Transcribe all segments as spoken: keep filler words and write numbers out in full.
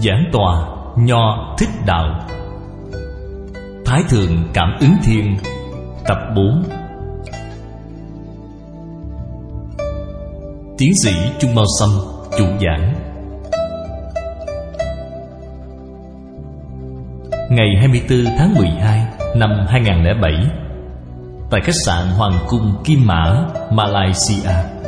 Giảng tòa Nho Thích Đạo, Thái Thượng Cảm Ứng Thiên, tập bốn. Tiến sĩ Trung Mao Sâm chủ giảng. Ngày hai mươi tư tháng mười hai năm hai nghìn không trăm lẻ bảy, tại khách sạn Hoàng Cung Kim Mã, Malaysia.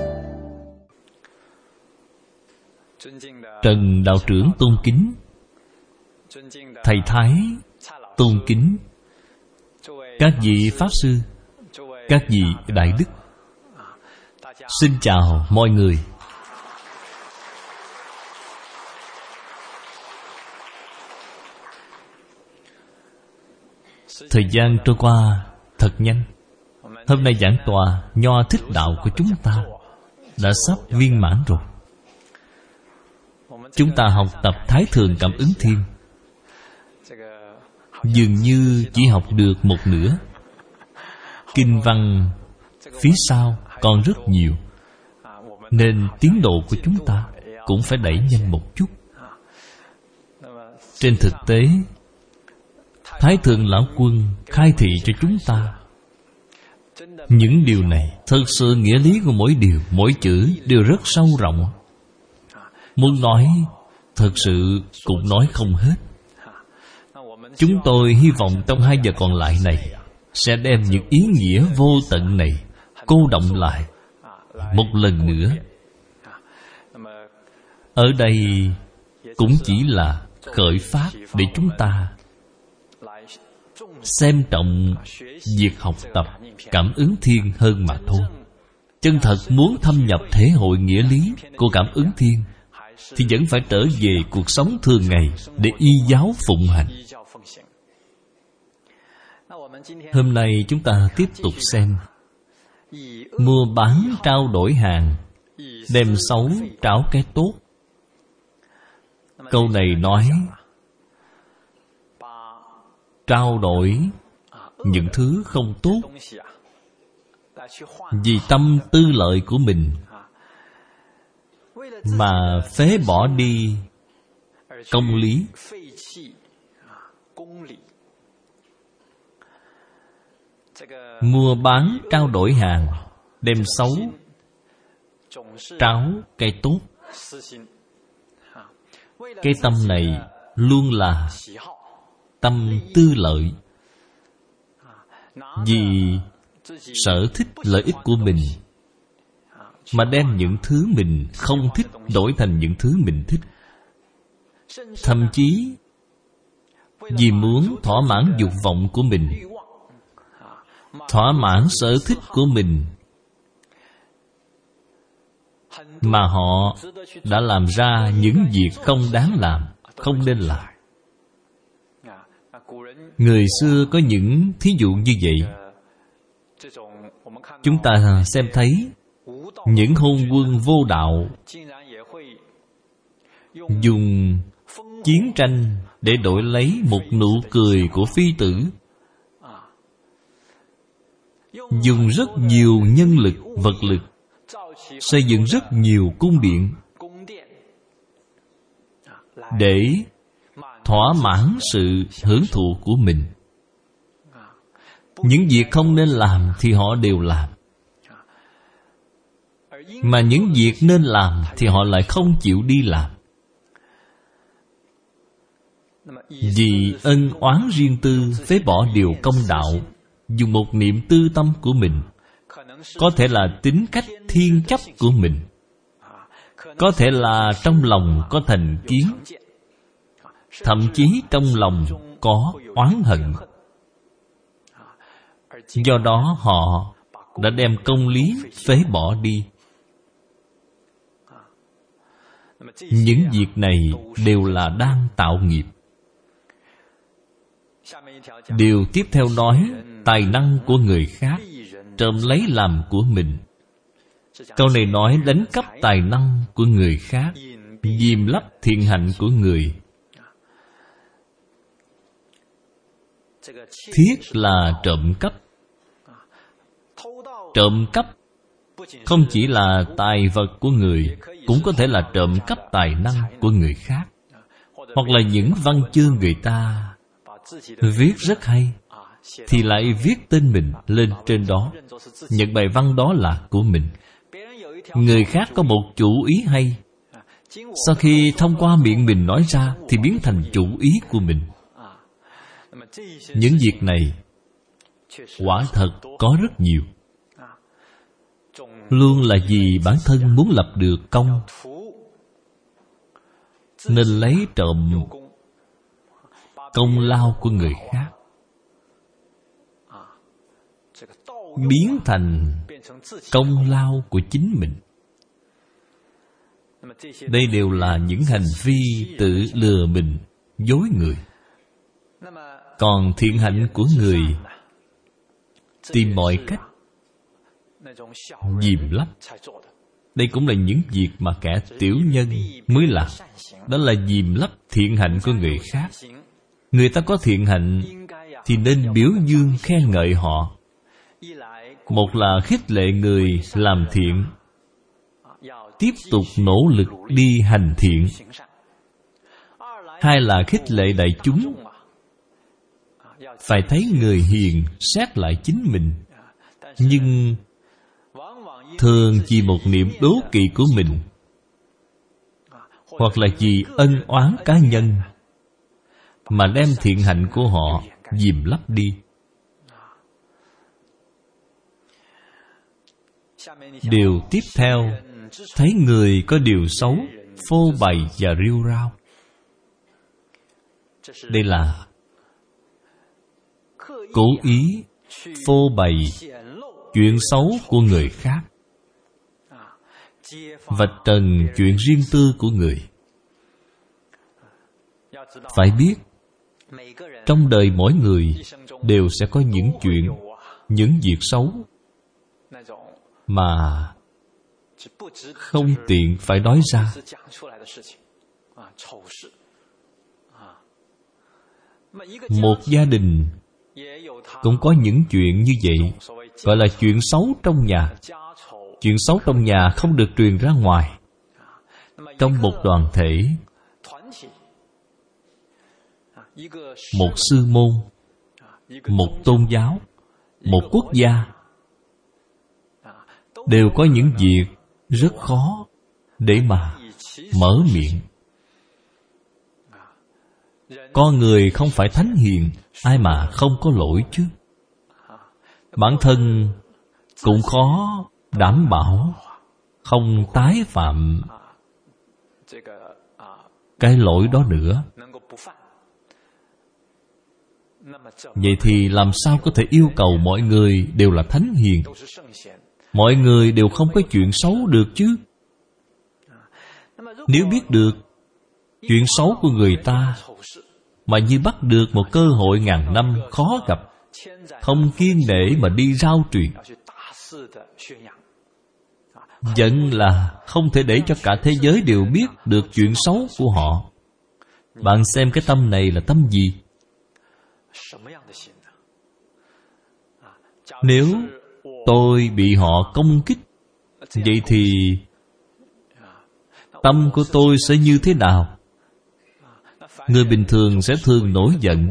Trần đạo trưởng tôn kính, thầy Thái tôn kính, các vị pháp sư, các vị đại đức, xin chào mọi người. Thời gian trôi qua thật nhanh. Hôm nay giảng tòa Nho Thích Đạo của chúng ta đã sắp viên mãn rồi. Chúng ta học tập Thái Thượng Cảm Ứng Thiên, dường như chỉ học được một nửa. Kinh văn phía sau còn rất nhiều, nên tiến độ của chúng ta cũng phải đẩy nhanh một chút. Trên thực tế, Thái Thượng Lão Quân khai thị cho chúng ta những điều này. Thật sự nghĩa lý của mỗi điều, mỗi chữ đều rất sâu rộng. Muốn nói, thật sự cũng nói không hết. Chúng tôi hy vọng trong hai giờ còn lại này sẽ đem những ý nghĩa vô tận này cô đọng lại một lần nữa. Ở đây cũng chỉ là khởi phát để chúng ta xem trọng việc học tập Cảm Ứng Thiên hơn mà thôi. Chân thật muốn thâm nhập thể hội nghĩa lý của Cảm Ứng Thiên thì vẫn phải trở về cuộc sống thường ngày để y giáo phụng hành. Hôm nay chúng ta tiếp tục xem mua bán trao đổi hàng, đem xấu tráo cái tốt. Câu này nói trao đổi những thứ không tốt vì tâm tư lợi của mình mà phế bỏ đi công lý. Mua bán trao đổi hàng, đem xấu tráo cái tốt. Cái tâm này luôn là tâm tư lợi, vì sở thích lợi ích của mình mà đem những thứ mình không thích đổi thành những thứ mình thích. Thậm chí vì muốn thỏa mãn dục vọng của mình, thỏa mãn sở thích của mình, mà họ đã làm ra những việc không đáng làm, không nên làm. Người xưa có những thí dụ như vậy. Chúng ta xem thấy những hôn quân vô đạo dùng chiến tranh để đổi lấy một nụ cười của phi tử, dùng rất nhiều nhân lực, vật lực, xây dựng rất nhiều cung điện để thỏa mãn sự hưởng thụ của mình. Những việc không nên làm thì họ đều làm, mà những việc nên làm thì họ lại không chịu đi làm. Vì ân oán riêng tư, phế bỏ điều công đạo, dùng một niệm tư tâm của mình. Có thể là tính cách thiên chấp của mình, có thể là trong lòng có thành kiến, thậm chí trong lòng có oán hận. Do đó họ đã đem công lý phế bỏ đi. Những việc này đều là đang tạo nghiệp. Điều tiếp theo nói tài năng của người khác, trộm lấy làm của mình. Câu này nói đánh cắp tài năng của người khác, giìm lấp thiện hạnh của người. Thiết là trộm cắp. Trộm cắp không chỉ là tài vật của người, cũng có thể là trộm cắp tài năng của người khác. hoặc là những văn chương người ta viết rất hay, thì lại viết tên mình lên trên đó, nhận bài văn đó là của mình. Người khác có một chủ ý hay, sau khi thông qua miệng mình nói ra thì biến thành chủ ý của mình. Những việc này quả thật có rất nhiều. Luôn là vì bản thân muốn lập được công, nên lấy trộm công lao của người khác, biến thành công lao của chính mình. Đây đều là những hành vi tự lừa mình, dối người. Còn thiện hạnh của người tìm mọi cách giìm lấp. Đây cũng là những việc mà kẻ tiểu nhân mới làm. Đó là giìm lấp thiện hạnh của người khác. Người ta có thiện hạnh thì nên biểu dương khen ngợi họ. Một là khích lệ người làm thiện, tiếp tục nỗ lực đi hành thiện. Hai là khích lệ đại chúng, phải thấy người hiền xét lại chính mình. Nhưng thường vì một niệm đố kỵ của mình, hoặc là vì ân oán cá nhân, mà đem thiện hạnh của họ dìm lấp đi. Điều tiếp theo, thấy người có điều xấu, phô bày và rêu rao. Đây là cố ý phô bày chuyện xấu của người khác, vạch trần chuyện riêng tư của người. Phải biết, trong đời mỗi người đều sẽ có những chuyện, những việc xấu mà không tiện phải nói ra. Một gia đình cũng có những chuyện như vậy, gọi là chuyện xấu trong nhà. Chuyện xấu trong nhà không được truyền ra ngoài. Trong một đoàn thể, một sư môn, một tôn giáo, một quốc gia, đều có những việc rất khó để mà mở miệng. Con người không phải thánh hiền, ai mà không có lỗi chứ. Bản thân cũng khó đảm bảo không tái phạm cái lỗi đó nữa. Vậy thì làm sao có thể yêu cầu mọi người đều là thánh hiền? Mọi người đều không có chuyện xấu được chứ. Nếu biết được chuyện xấu của người ta, mà như bắt được một cơ hội ngàn năm khó gặp, không kiêng nể mà đi rao truyền, vẫn là không thể để cho cả thế giới đều biết được chuyện xấu của họ. Bạn xem cái tâm này là tâm gì? Nếu tôi bị họ công kích, vậy thì tâm của tôi sẽ như thế nào? Người bình thường sẽ thường nổi giận.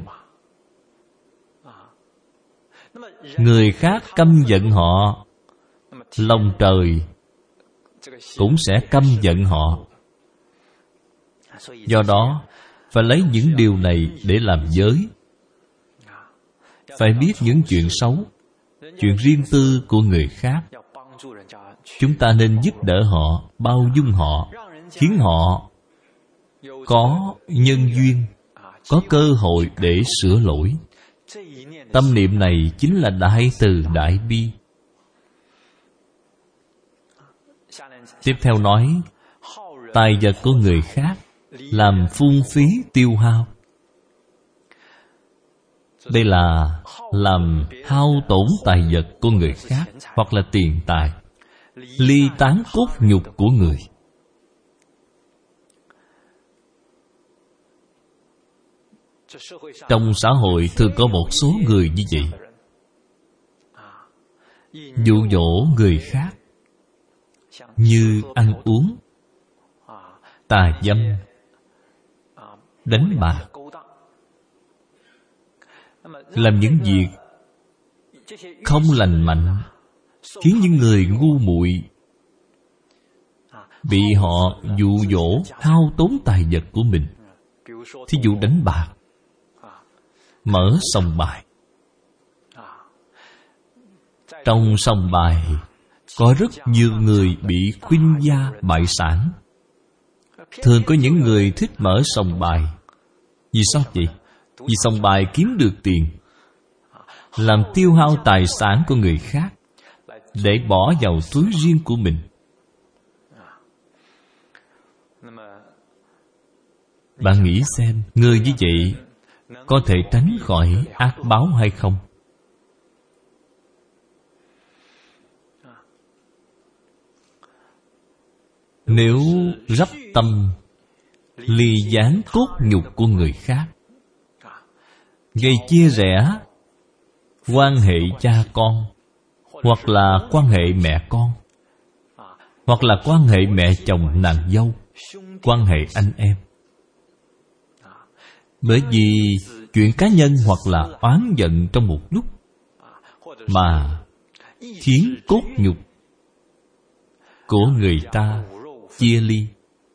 Người khác căm giận họ, lòng trời cũng sẽ căm giận họ. Do đó, phải lấy những điều này để làm giới. Phải biết những chuyện xấu, chuyện riêng tư của người khác. Chúng ta nên giúp đỡ họ, bao dung họ, khiến họ có nhân duyên, có cơ hội để sửa lỗi. Tâm niệm này chính là đại từ đại bi. Tiếp theo nói, tài vật của người khác làm phung phí tiêu hao. Đây là làm hao tổn tài vật của người khác, hoặc là tiền tài, ly tán cốt nhục của người. Trong xã hội thường có một số người như vậy, dụ dỗ người khác như ăn uống, tà dâm, đánh bạc, làm những việc không lành mạnh, khiến những người ngu muội bị họ dụ dỗ hao tốn tài vật của mình. Thí dụ đánh bạc, mở sòng bài. Trong sòng bài có rất nhiều người bị khuynh gia bại sản. Thường có những người thích mở sòng bài. Vì sao vậy? Vì sòng bài kiếm được tiền, làm tiêu hao tài sản của người khác để bỏ vào túi riêng của mình. Bạn nghĩ xem, người như vậy có thể tránh khỏi ác báo hay không? Nếu rắp tâm ly gián cốt nhục của người khác, gây chia rẽ quan hệ cha con, hoặc là quan hệ mẹ con, hoặc là quan hệ mẹ chồng nàng dâu, quan hệ anh em, bởi vì chuyện cá nhân hoặc là oán giận trong một lúc mà khiến cốt nhục của người ta chia ly.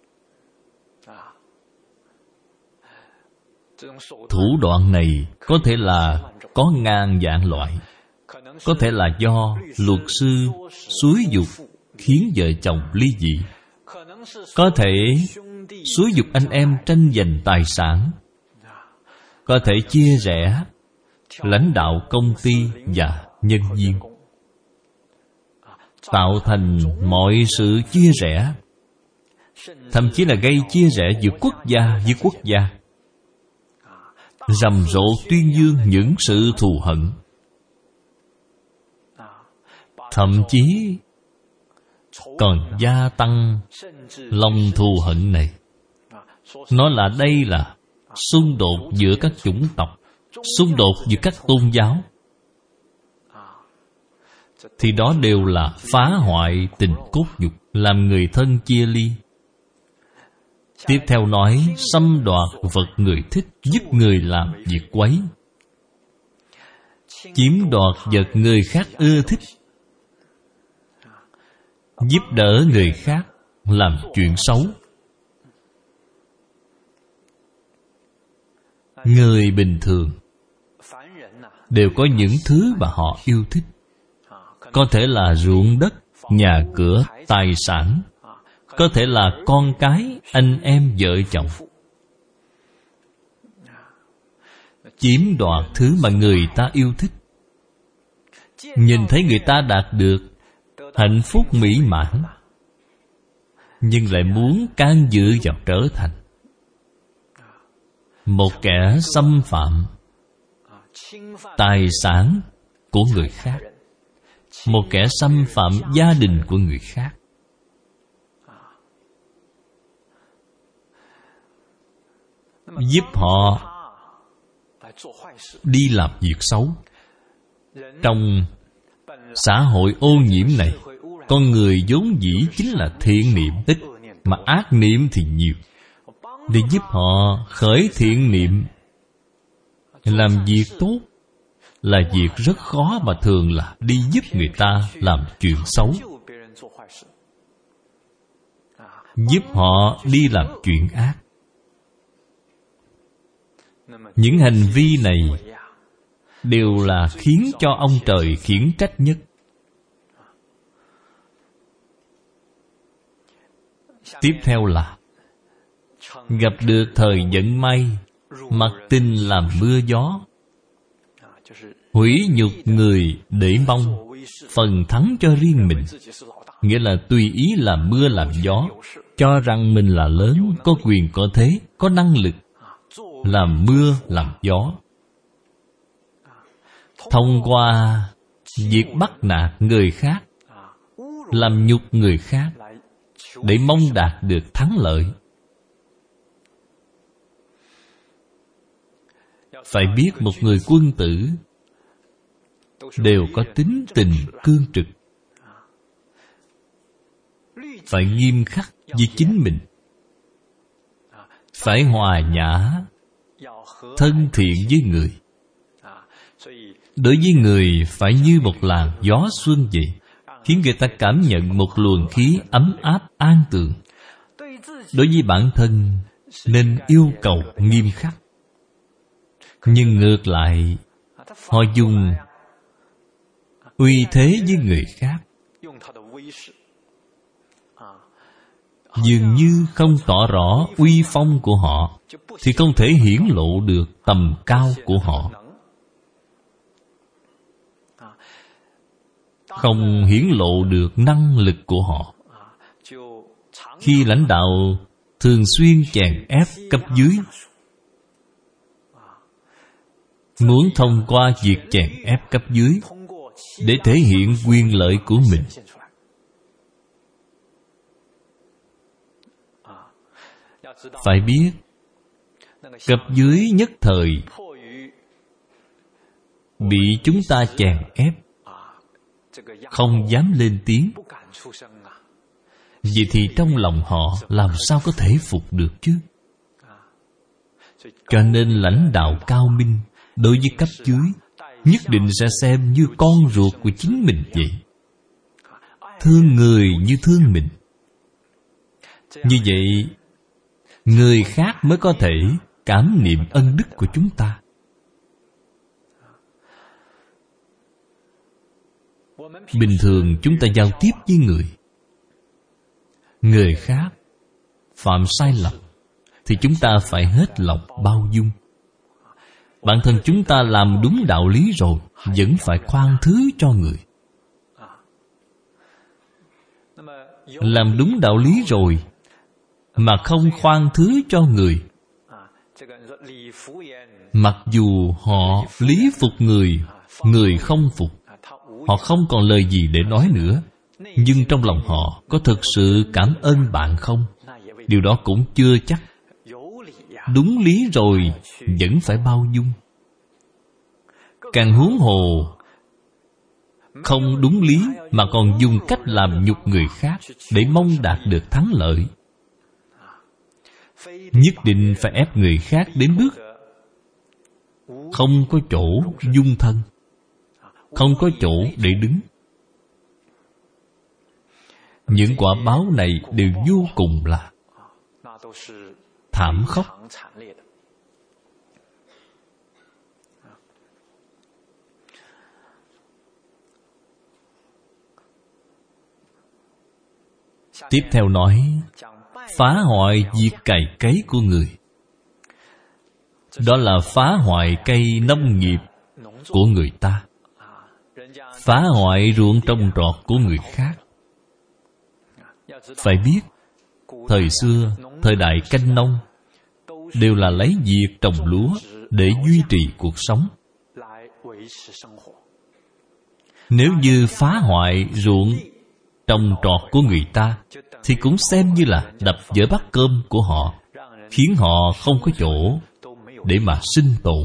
Thủ đoạn này có thể là có ngàn vạn loại. Có thể là do luật sư xúi giục khiến vợ chồng ly dị. Có thể xúi giục anh em tranh giành tài sản. Có thể chia rẽ lãnh đạo công ty và nhân viên, tạo thành mọi sự chia rẽ, thậm chí là gây chia rẽ giữa quốc gia với quốc gia, rầm rộ tuyên dương những sự thù hận. Thậm chí còn gia tăng lòng thù hận này. Nói là đây là xung đột giữa các chủng tộc, xung đột giữa các tôn giáo, thì đó đều là phá hoại tình cốt nhục, làm người thân chia ly. Tiếp theo nói xâm đoạt vật người thích, giúp người làm việc quấy, chiếm đoạt vật người khác ưa thích, giúp đỡ người khác làm chuyện xấu. Người bình thường đều có những thứ mà họ yêu thích. Có thể là ruộng đất, nhà cửa, tài sản. Có thể là con cái, anh em, vợ chồng. Chiếm đoạt thứ mà người ta yêu thích. Nhìn thấy người ta đạt được hạnh phúc mỹ mãn, nhưng lại muốn can dự vào trở thành một kẻ xâm phạm tài sản của người khác, một kẻ xâm phạm gia đình của người khác. Giúp họ đi làm việc xấu. Trong xã hội ô nhiễm này, con người vốn dĩ chính là thiện niệm ít, mà ác niệm thì nhiều. Để giúp họ khởi thiện niệm, làm việc tốt là việc rất khó, mà thường là đi giúp người ta làm chuyện xấu, giúp họ đi làm chuyện ác. Những hành vi này đều là khiến cho ông trời khiển trách nhất. Tiếp theo là gặp được thời vận may, mặc tình làm mưa gió, hủy nhục người để mong phần thắng cho riêng mình. Nghĩa là tùy ý làm mưa làm gió, cho rằng mình là lớn, có quyền có thế, có năng lực làm mưa làm gió. Thông qua việc bắt nạt người khác, làm nhục người khác, để mong đạt được thắng lợi. Phải biết một người quân tử đều có tính tình cương trực, phải nghiêm khắc với chính mình, phải hòa nhã, thân thiện với người. Đối với người phải như một làn gió xuân vậy, khiến người ta cảm nhận một luồng khí ấm áp an tường. Đối với bản thân nên yêu cầu nghiêm khắc, nhưng ngược lại họ dùng uy thế với người khác, dường như không tỏ rõ uy phong của họ, thì không thể hiển lộ được tầm cao của họ, không hiển lộ được năng lực của họ. Khi lãnh đạo thường xuyên chèn ép cấp dưới, muốn thông qua việc chèn ép cấp dưới để thể hiện quyền lợi của mình, phải biết cấp dưới nhất thời bị chúng ta chèn ép, không dám lên tiếng. Vậy thì trong lòng họ làm sao có thể phục được chứ? Cho nên lãnh đạo cao minh đối với cấp dưới nhất định sẽ xem như con ruột của chính mình vậy, thương người như thương mình. Như vậy người khác mới có thể cảm niệm ân đức của chúng ta. Bình thường chúng ta giao tiếp với người, người khác phạm sai lầm thì chúng ta phải hết lòng bao dung. Bản thân chúng ta làm đúng đạo lý rồi, vẫn phải khoan thứ cho người. Làm đúng đạo lý rồi mà không khoan thứ cho người, mặc dù họ lý phục người, người không phục, họ không còn lời gì để nói nữa, nhưng trong lòng họ có thực sự cảm ơn bạn không? Điều đó cũng chưa chắc. Đúng lý rồi vẫn phải bao dung. Càng huống hồ không đúng lý mà còn dùng cách làm nhục người khác để mong đạt được thắng lợi. Nhất định phải ép người khác đến bước không có chỗ dung thân, không có chỗ để đứng. Những quả báo này đều vô cùng là thảm khốc. Tiếp theo nói phá hoại việc cày cấy của người. Đó là phá hoại cây nông nghiệp của người ta, phá hoại ruộng trồng trọt của người khác. Phải biết, thời xưa, thời đại canh nông đều là lấy việc trồng lúa để duy trì cuộc sống. Nếu như phá hoại ruộng trồng trọt của người ta thì cũng xem như là đập vỡ bát cơm của họ, khiến họ không có chỗ để mà sinh tồn.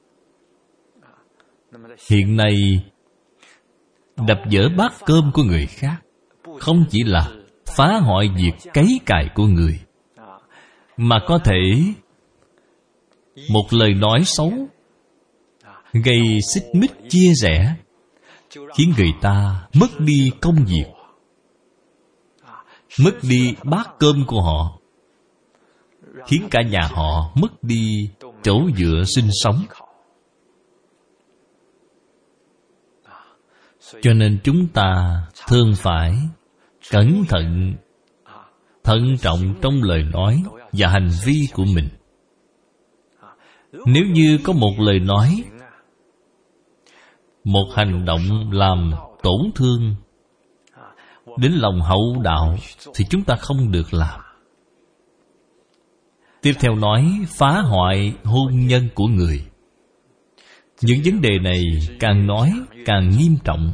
Hiện nay đập vỡ bát cơm của người khác không chỉ là phá hoại việc cấy cày của người, mà có thể một lời nói xấu gây xích mích chia rẽ, khiến người ta mất đi công việc, mất đi bát cơm của họ, khiến cả nhà họ mất đi chỗ dựa sinh sống. Cho nên chúng ta thường phải cẩn thận, thận trọng trong lời nói và hành vi của mình. Nếu như có một lời nói, một hành động làm tổn thương đến lòng hậu đạo thì chúng ta không được làm. Tiếp theo nói phá hoại hôn nhân của người. Những vấn đề này càng nói càng nghiêm trọng.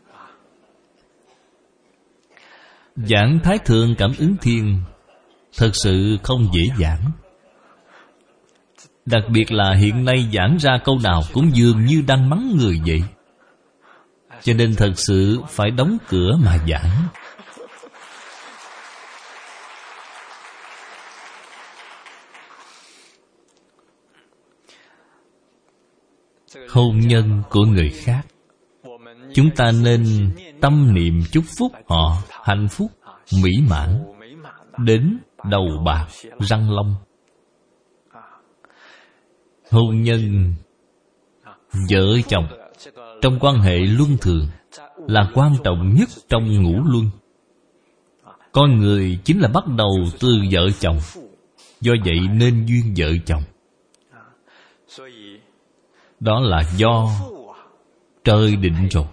Giảng Thái Thượng Cảm Ứng Thiên thật sự không dễ dàng. Đặc biệt là hiện nay giảng ra câu nào cũng dường như đang mắng người vậy. Cho nên thật sự phải đóng cửa mà giảng. hôn nhân của người khác, chúng ta nên tâm niệm chúc phúc họ hạnh phúc, mỹ mãn, đến đầu bạc răng long. Hôn nhân vợ chồng trong quan hệ luân thường là quan trọng nhất trong ngũ luân. Con người chính là bắt đầu từ vợ chồng, do vậy nên duyên vợ chồng. Đó là do trời định rồi.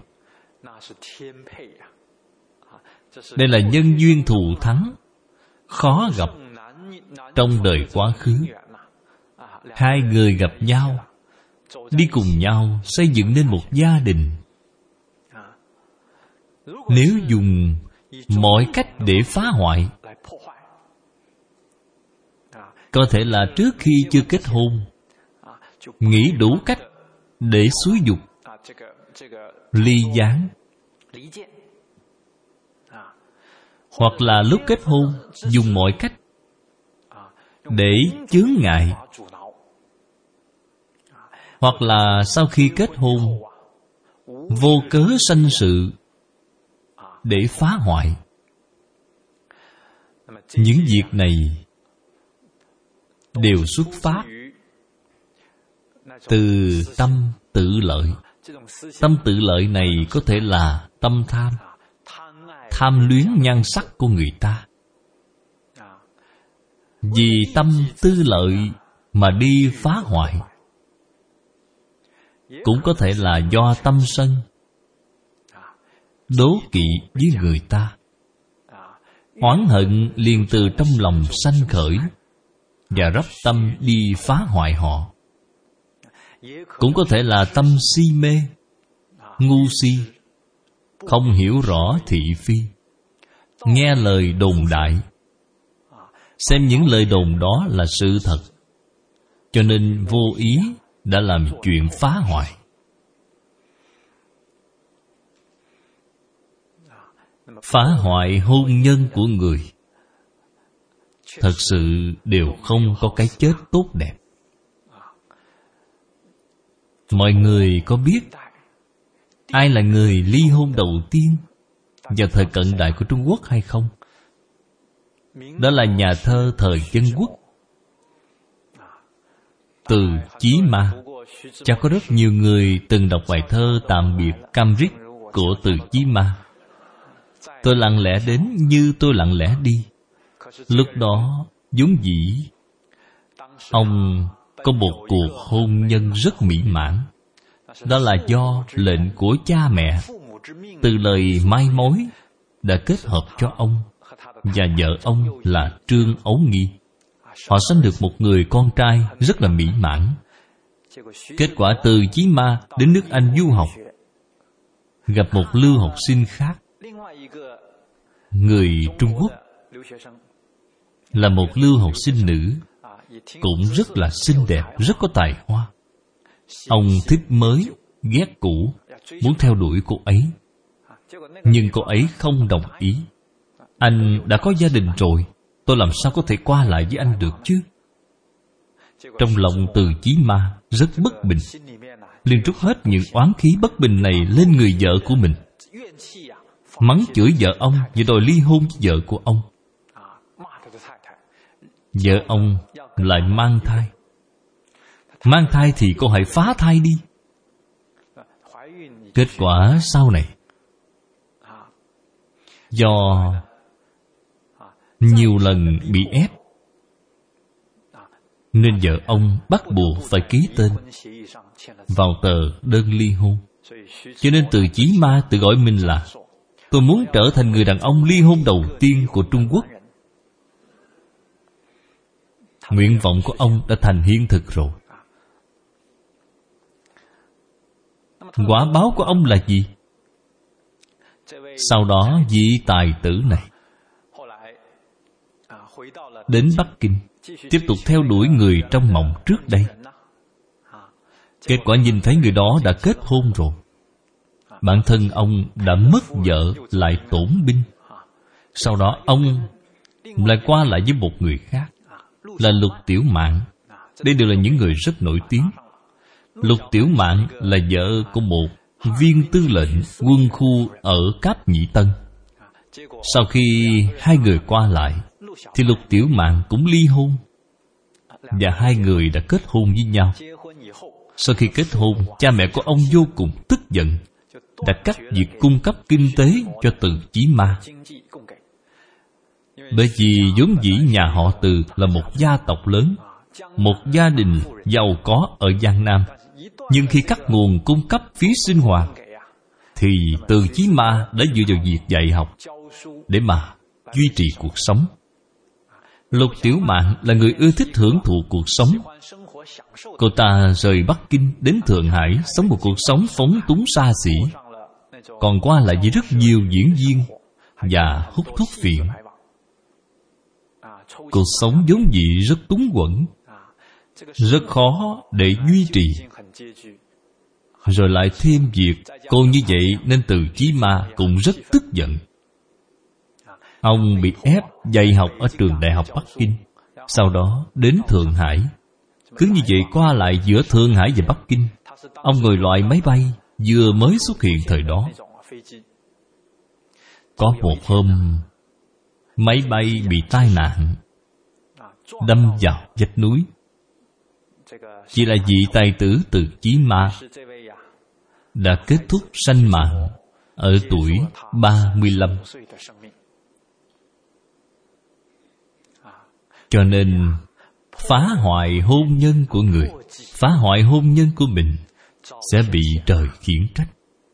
Đây là nhân duyên thù thắng, khó gặp trong đời quá khứ. Hai người gặp nhau, đi cùng nhau xây dựng nên một gia đình. Nếu dùng mọi cách để phá hoại, có thể là trước khi chưa kết hôn nghĩ đủ cách để xúi giục, ly gián, hoặc là lúc kết hôn dùng mọi cách để chướng ngại, hoặc là sau khi kết hôn vô cớ sanh sự để phá hoại. Những việc này đều xuất phát từ tâm tự lợi. Tâm tự lợi này có thể là tâm tham, tham luyến nhan sắc của người ta. Vì tâm tư lợi mà đi phá hoại. Cũng có thể là do tâm sân, đố kỵ với người ta, oán hận liền từ trong lòng sanh khởi và rắp tâm đi phá hoại họ. Cũng có thể là tâm si mê, ngu si, không hiểu rõ thị phi, nghe lời đồn đại, xem những lời đồn đó là sự thật, cho nên vô ý đã làm chuyện phá hoại. Phá hoại hôn nhân của người thật sự đều không có cái chết tốt đẹp. Mọi người có biết ai là người ly hôn đầu tiên vào thời cận đại của Trung Quốc hay không? Đó là nhà thơ thời Dân Quốc, Từ Chí Ma. Chắc có rất nhiều người từng đọc bài thơ Tạm biệt Cambridge của Từ Chí Ma. Tôi lặng lẽ đến như tôi lặng lẽ đi. Lúc đó vốn dĩ ông có một cuộc hôn nhân rất mỹ mãn. Đó là do lệnh của cha mẹ, từ lời mai mối đã kết hợp cho ông và vợ ông là Trương Ấu Nghi. Họ sinh được một người con trai rất là mỹ mãn. Kết quả Từ Chí Ma đến nước Anh du học, gặp một lưu học sinh khác, người Trung Quốc, là một lưu học sinh nữ, cũng rất là xinh đẹp, rất có tài hoa. Ông thích mới, ghét cũ, muốn theo đuổi cô ấy. Nhưng cô ấy không đồng ý. Anh đã có gia đình rồi, tôi làm sao có thể qua lại với anh được chứ? Trong lòng Từ Chí Ma rất bất bình, liền trút hết những oán khí bất bình này lên người vợ của mình, mắng chửi vợ ông và đòi ly hôn với vợ của ông. Vợ ông lại mang thai. Mang thai thì cô hãy phá thai đi. Kết quả sau này, do nhiều lần bị ép, nên vợ ông bắt buộc phải ký tên vào tờ đơn ly hôn. Cho nên Từ Chí Ma tự gọi mình là tôi muốn trở thành người đàn ông ly hôn đầu tiên của Trung Quốc. Nguyện vọng của ông đã thành hiện thực rồi. Quả báo của ông là gì? Sau đó vị tài tử này đến Bắc Kinh, tiếp tục theo đuổi người trong mộng trước đây. Kết quả nhìn thấy người đó đã kết hôn rồi. Bản thân ông đã mất vợ lại tổn binh. Sau đó ông lại qua lại với một người khác, là Lục Tiểu Mạn. Đây đều là những người rất nổi tiếng. Lục Tiểu Mạn là vợ của một viên tư lệnh quân khu ở Cáp Nhĩ Tân. Sau khi hai người qua lại thì Lục Tiểu Mạn cũng ly hôn, và hai người đã kết hôn với nhau. Sau khi kết hôn, cha mẹ của ông vô cùng tức giận, đã cắt việc cung cấp kinh tế cho Từ Chí Ma. Bởi vì vốn dĩ nhà họ Từ là một gia tộc lớn, một gia đình giàu có ở Giang Nam. Nhưng khi cắt nguồn cung cấp phí sinh hoạt, thì Từ Chí Ma đã dựa vào việc dạy học để mà duy trì cuộc sống. Lục Tiểu Mạn là người ưa thích hưởng thụ cuộc sống. Cô ta rời Bắc Kinh đến Thượng Hải, sống một cuộc sống phóng túng xa xỉ, còn qua lại với rất nhiều diễn viên và hút thuốc phiện. Cuộc sống vốn dĩ rất túng quẫn, rất khó để duy trì. Rồi lại thêm việc cô như vậy, nên Từ Chí Ma cũng rất tức giận. Ông bị ép dạy học ở trường đại học Bắc Kinh, sau đó đến Thượng Hải. Cứ như vậy qua lại giữa Thượng Hải và Bắc Kinh. Ông ngồi loại máy bay vừa mới xuất hiện thời đó. Có một hôm, máy bay bị tai nạn, đâm vào vách núi. Chỉ là vị tài tử Từ Chí Ma đã kết thúc sanh mạng ở tuổi ba mươi lăm. Cho nên phá hoại hôn nhân của người, phá hoại hôn nhân của mình sẽ bị trời khiển trách.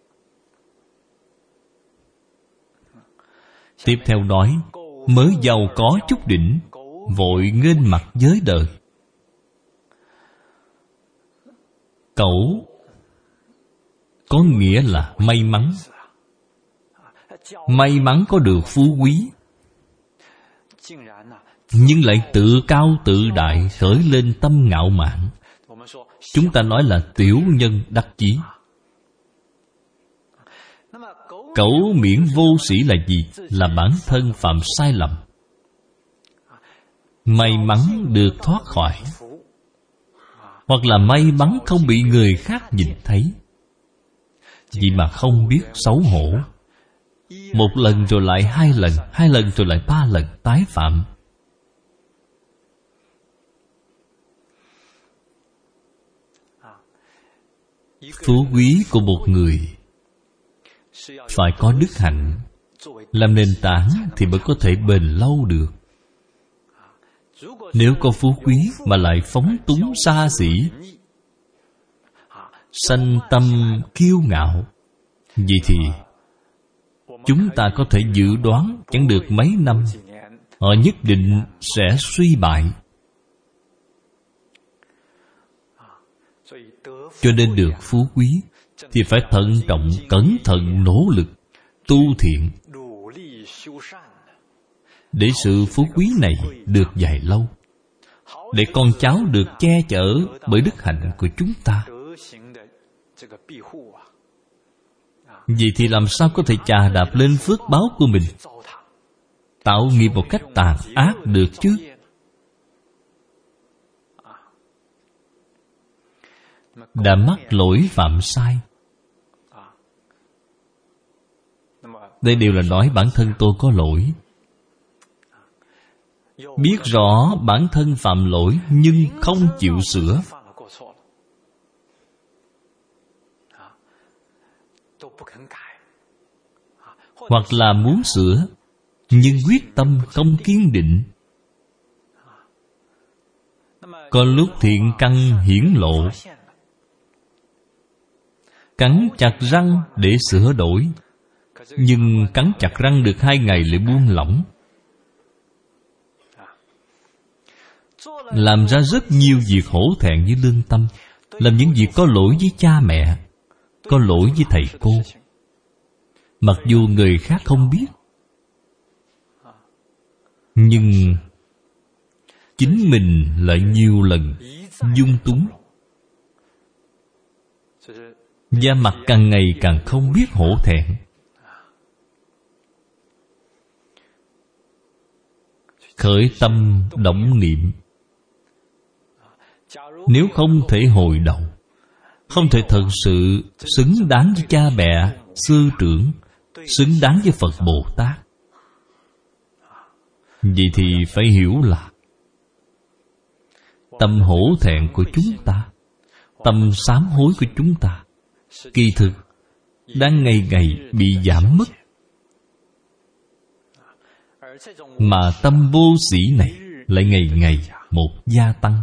Tiếp theo nói, mới giàu có chút đỉnh, vội nghênh mặt giới đời. Cẩu có nghĩa là may mắn. May mắn có được phú quý, nhưng lại tự cao tự đại, khởi lên tâm ngạo mạn. Chúng ta nói là tiểu nhân đắc chí. Cẩu miễn vô sĩ là gì? Là bản thân phạm sai lầm, may mắn được thoát khỏi, hoặc là may mắn không bị người khác nhìn thấy, vì mà không biết xấu hổ. Một lần rồi lại hai lần, hai lần rồi lại ba lần tái phạm. Phú quý của một người phải có đức hạnh làm nền tảng thì mới có thể bền lâu được. Nếu có phú quý mà lại phóng túng xa xỉ, sanh tâm kiêu ngạo, vậy thì chúng ta có thể dự đoán chẳng được mấy năm họ nhất định sẽ suy bại. Cho nên được phú quý thì phải thận trọng, cẩn thận, nỗ lực tu thiện, để sự phú quý này được dài lâu, để con cháu được che chở bởi đức hạnh của chúng ta. Vậy thì làm sao có thể chà đạp lên phước báo của mình, tạo nghiệp một cách tàn ác được chứ? Đã mắc lỗi phạm sai. Đây đều là nói bản thân tôi có lỗi. Biết rõ bản thân phạm lỗi nhưng không chịu sửa, hoặc là muốn sửa nhưng quyết tâm không kiên định. Có lúc thiện căn hiển lộ, cắn chặt răng để sửa đổi, nhưng cắn chặt răng được hai ngày lại buông lỏng, làm ra rất nhiều việc hổ thẹn với lương tâm, làm những việc có lỗi với cha mẹ, có lỗi với thầy cô, mặc dù người khác không biết, nhưng chính mình lại nhiều lần dung túng, da mặt càng ngày càng không biết hổ thẹn. Khởi tâm động niệm, nếu không thể hồi đầu không thể thật sự xứng đáng với cha mẹ, sư trưởng, xứng đáng với Phật Bồ Tát. Vậy thì phải hiểu là tâm hổ thẹn của chúng ta, tâm sám hối của chúng ta, kỳ thực đang ngày ngày bị giảm mất. Mà tâm vô sĩ này lại ngày ngày một gia tăng.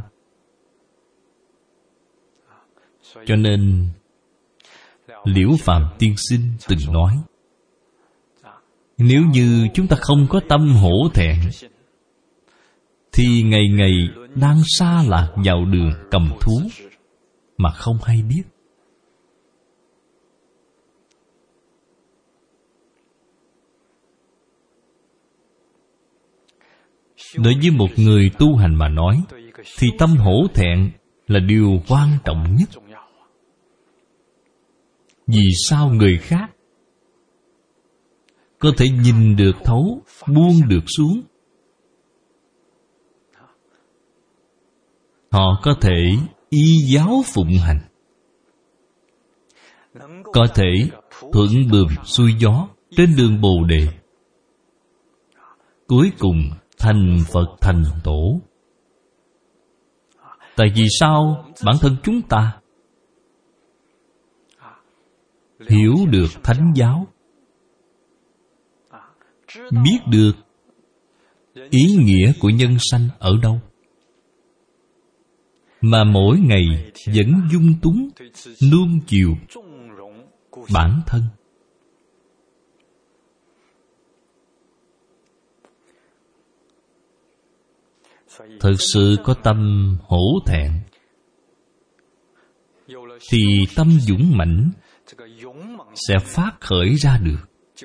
Cho nên Liễu Phàm Tiên Sinh từng nói, nếu như chúng ta không có tâm hổ thẹn thì ngày ngày đang sa lạc vào đường cầm thú mà không hay biết. Đối với một người tu hành mà nói, thì tâm hổ thẹn là điều quan trọng nhất. Vì sao người khác có thể nhìn được thấu, buông được xuống? Họ có thể y giáo phụng hành, có thể thuận buồm xuôi gió trên đường Bồ Đề, cuối cùng thành Phật thành Tổ. Tại vì sao? Bản thân chúng ta hiểu được thánh giáo, biết được ý nghĩa của nhân sanh ở đâu, mà mỗi ngày vẫn dung túng nuông chiều bản thân. Thực sự có tâm hổ thẹn thì tâm dũng mãnh sẽ phát khởi ra được.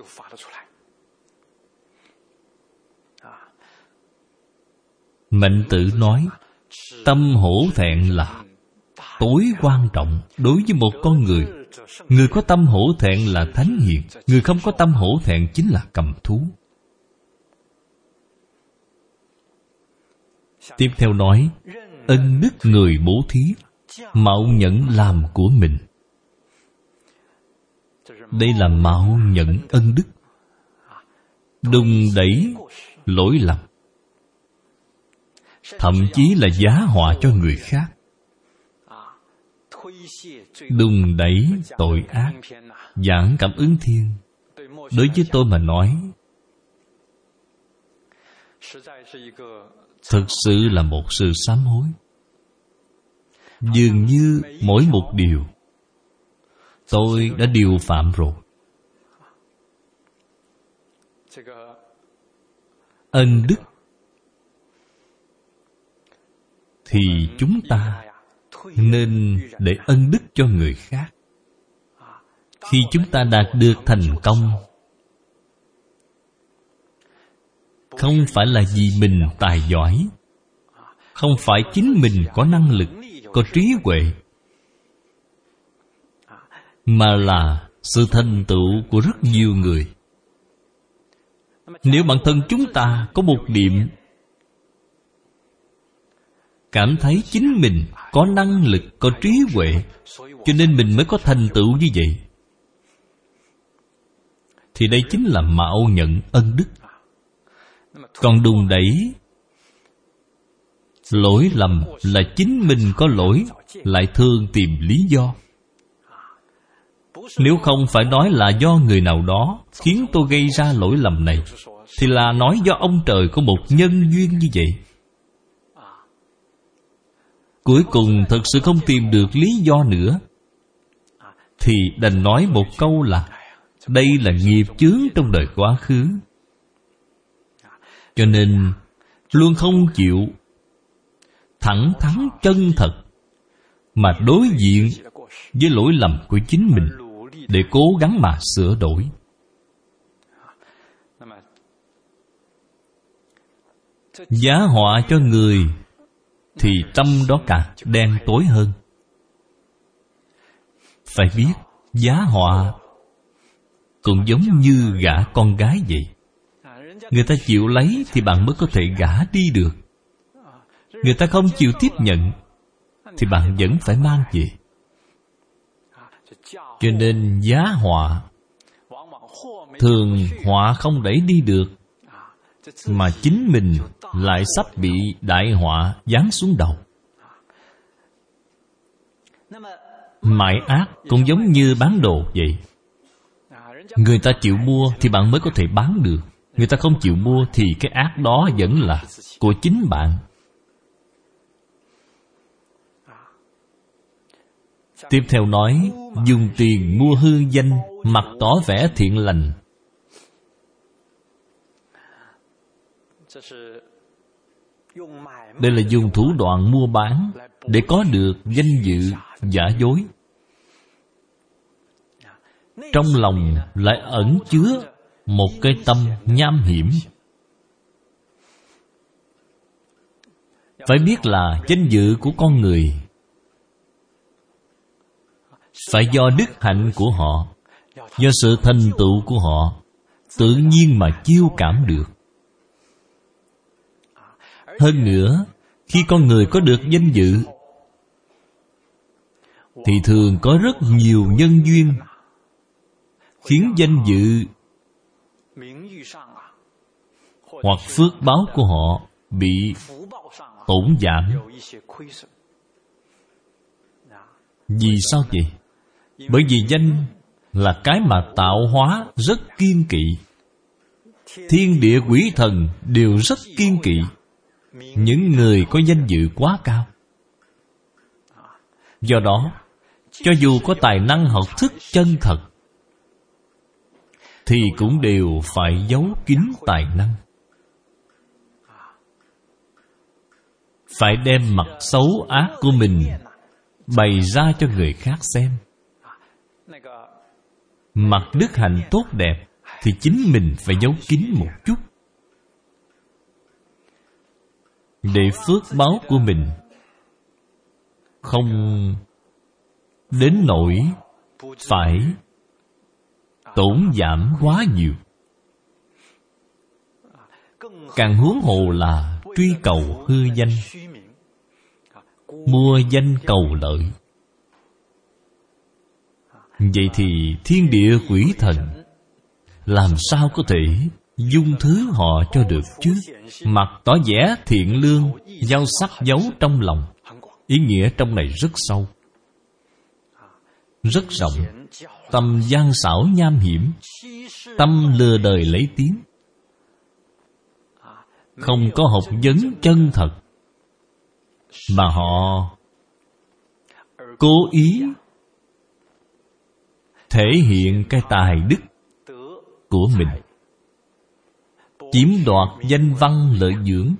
Mạnh Tử nói, tâm hổ thẹn là tối quan trọng đối với một con người. Người có tâm hổ thẹn là thánh hiền, người không có tâm hổ thẹn chính là cầm thú. Tiếp theo nói, ân đức người bố thí, mạo nhận làm của mình. Đây là mạo nhận ân đức, đùn đẩy lỗi lầm, thậm chí là giá họa cho người khác, đùn đẩy tội ác. Giảng Cảm Ứng Thiên đối với tôi mà nói, thực sự là một sự sám hối. Dường như mỗi một điều tôi đã điều phạm rồi. Ân đức thì chúng ta nên để ân đức cho người khác. Khi chúng ta đạt được thành công, không phải là vì mình tài giỏi, không phải chính mình có năng lực, có trí huệ, mà là sự thành tựu của rất nhiều người. Nếu bản thân chúng ta có một điểm cảm thấy chính mình có năng lực, có trí huệ, cho nên mình mới có thành tựu như vậy, thì đây chính là mạo nhận ân đức. Còn đùn đẩy lỗi lầm là chính mình có lỗi, lại thường tìm lý do. Nếu không phải nói là do người nào đó khiến tôi gây ra lỗi lầm này, thì là nói do ông trời có một nhân duyên như vậy. Cuối cùng thật sự không tìm được lý do nữa, thì đành nói một câu là đây là nghiệp chướng trong đời quá khứ. Cho nên luôn không chịu thẳng thắn chân thật mà đối diện với lỗi lầm của chính mình, để cố gắng mà sửa đổi. Giá họa cho người thì tâm đó càng đen tối hơn. Phải biết, giá họa cũng giống như gả con gái vậy. Người ta chịu lấy thì bạn mới có thể gả đi được. Người ta không chịu tiếp nhận thì bạn vẫn phải mang về. Cho nên giá họa thường họa không đẩy đi được, mà chính mình lại sắp bị đại họa giáng xuống đầu. Mại ác cũng giống như bán đồ vậy. Người ta chịu mua thì bạn mới có thể bán được. Người ta không chịu mua thì cái ác đó vẫn là của chính bạn. Tiếp theo nói, dùng tiền mua hư danh, mặt tỏ vẻ thiện lành. Đây là dùng thủ đoạn mua bán để có được danh dự giả dối. Trong lòng lại ẩn chứa một cái tâm nham hiểm. Phải biết là danh dự của con người phải do đức hạnh của họ, do sự thành tựu của họ tự nhiên mà chiêu cảm được. Hơn nữa, khi con người có được danh dự thì thường có rất nhiều nhân duyên khiến danh dự hoặc phước báo của họ bị tổn giảm. Vì sao vậy? Bởi vì danh là cái mà tạo hóa rất kiêng kỵ. Thiên địa quỷ thần đều rất kiêng kỵ những người có danh dự quá cao. Do đó, cho dù có tài năng học thức chân thật thì cũng đều phải giấu kín tài năng, phải đem mặt xấu ác của mình bày ra cho người khác xem. Mặt đức hạnh tốt đẹp thì chính mình phải giấu kín một chút, để phước báo của mình không đến nỗi phải tổn giảm quá nhiều. Càng huống hồ là truy cầu hư danh, mua danh cầu lợi. Vậy thì thiên địa quỷ thần làm sao có thể dung thứ họ cho được chứ? Mặt tỏ vẻ thiện lương, dao sắc giấu trong lòng. Ý nghĩa trong này rất sâu, rất rộng. Tâm gian xảo nham hiểm, tâm lừa đời lấy tiếng, không có học vấn chân thật, mà họ cố ý thể hiện cái tài đức của mình, chiếm đoạt danh văn lợi dưỡng,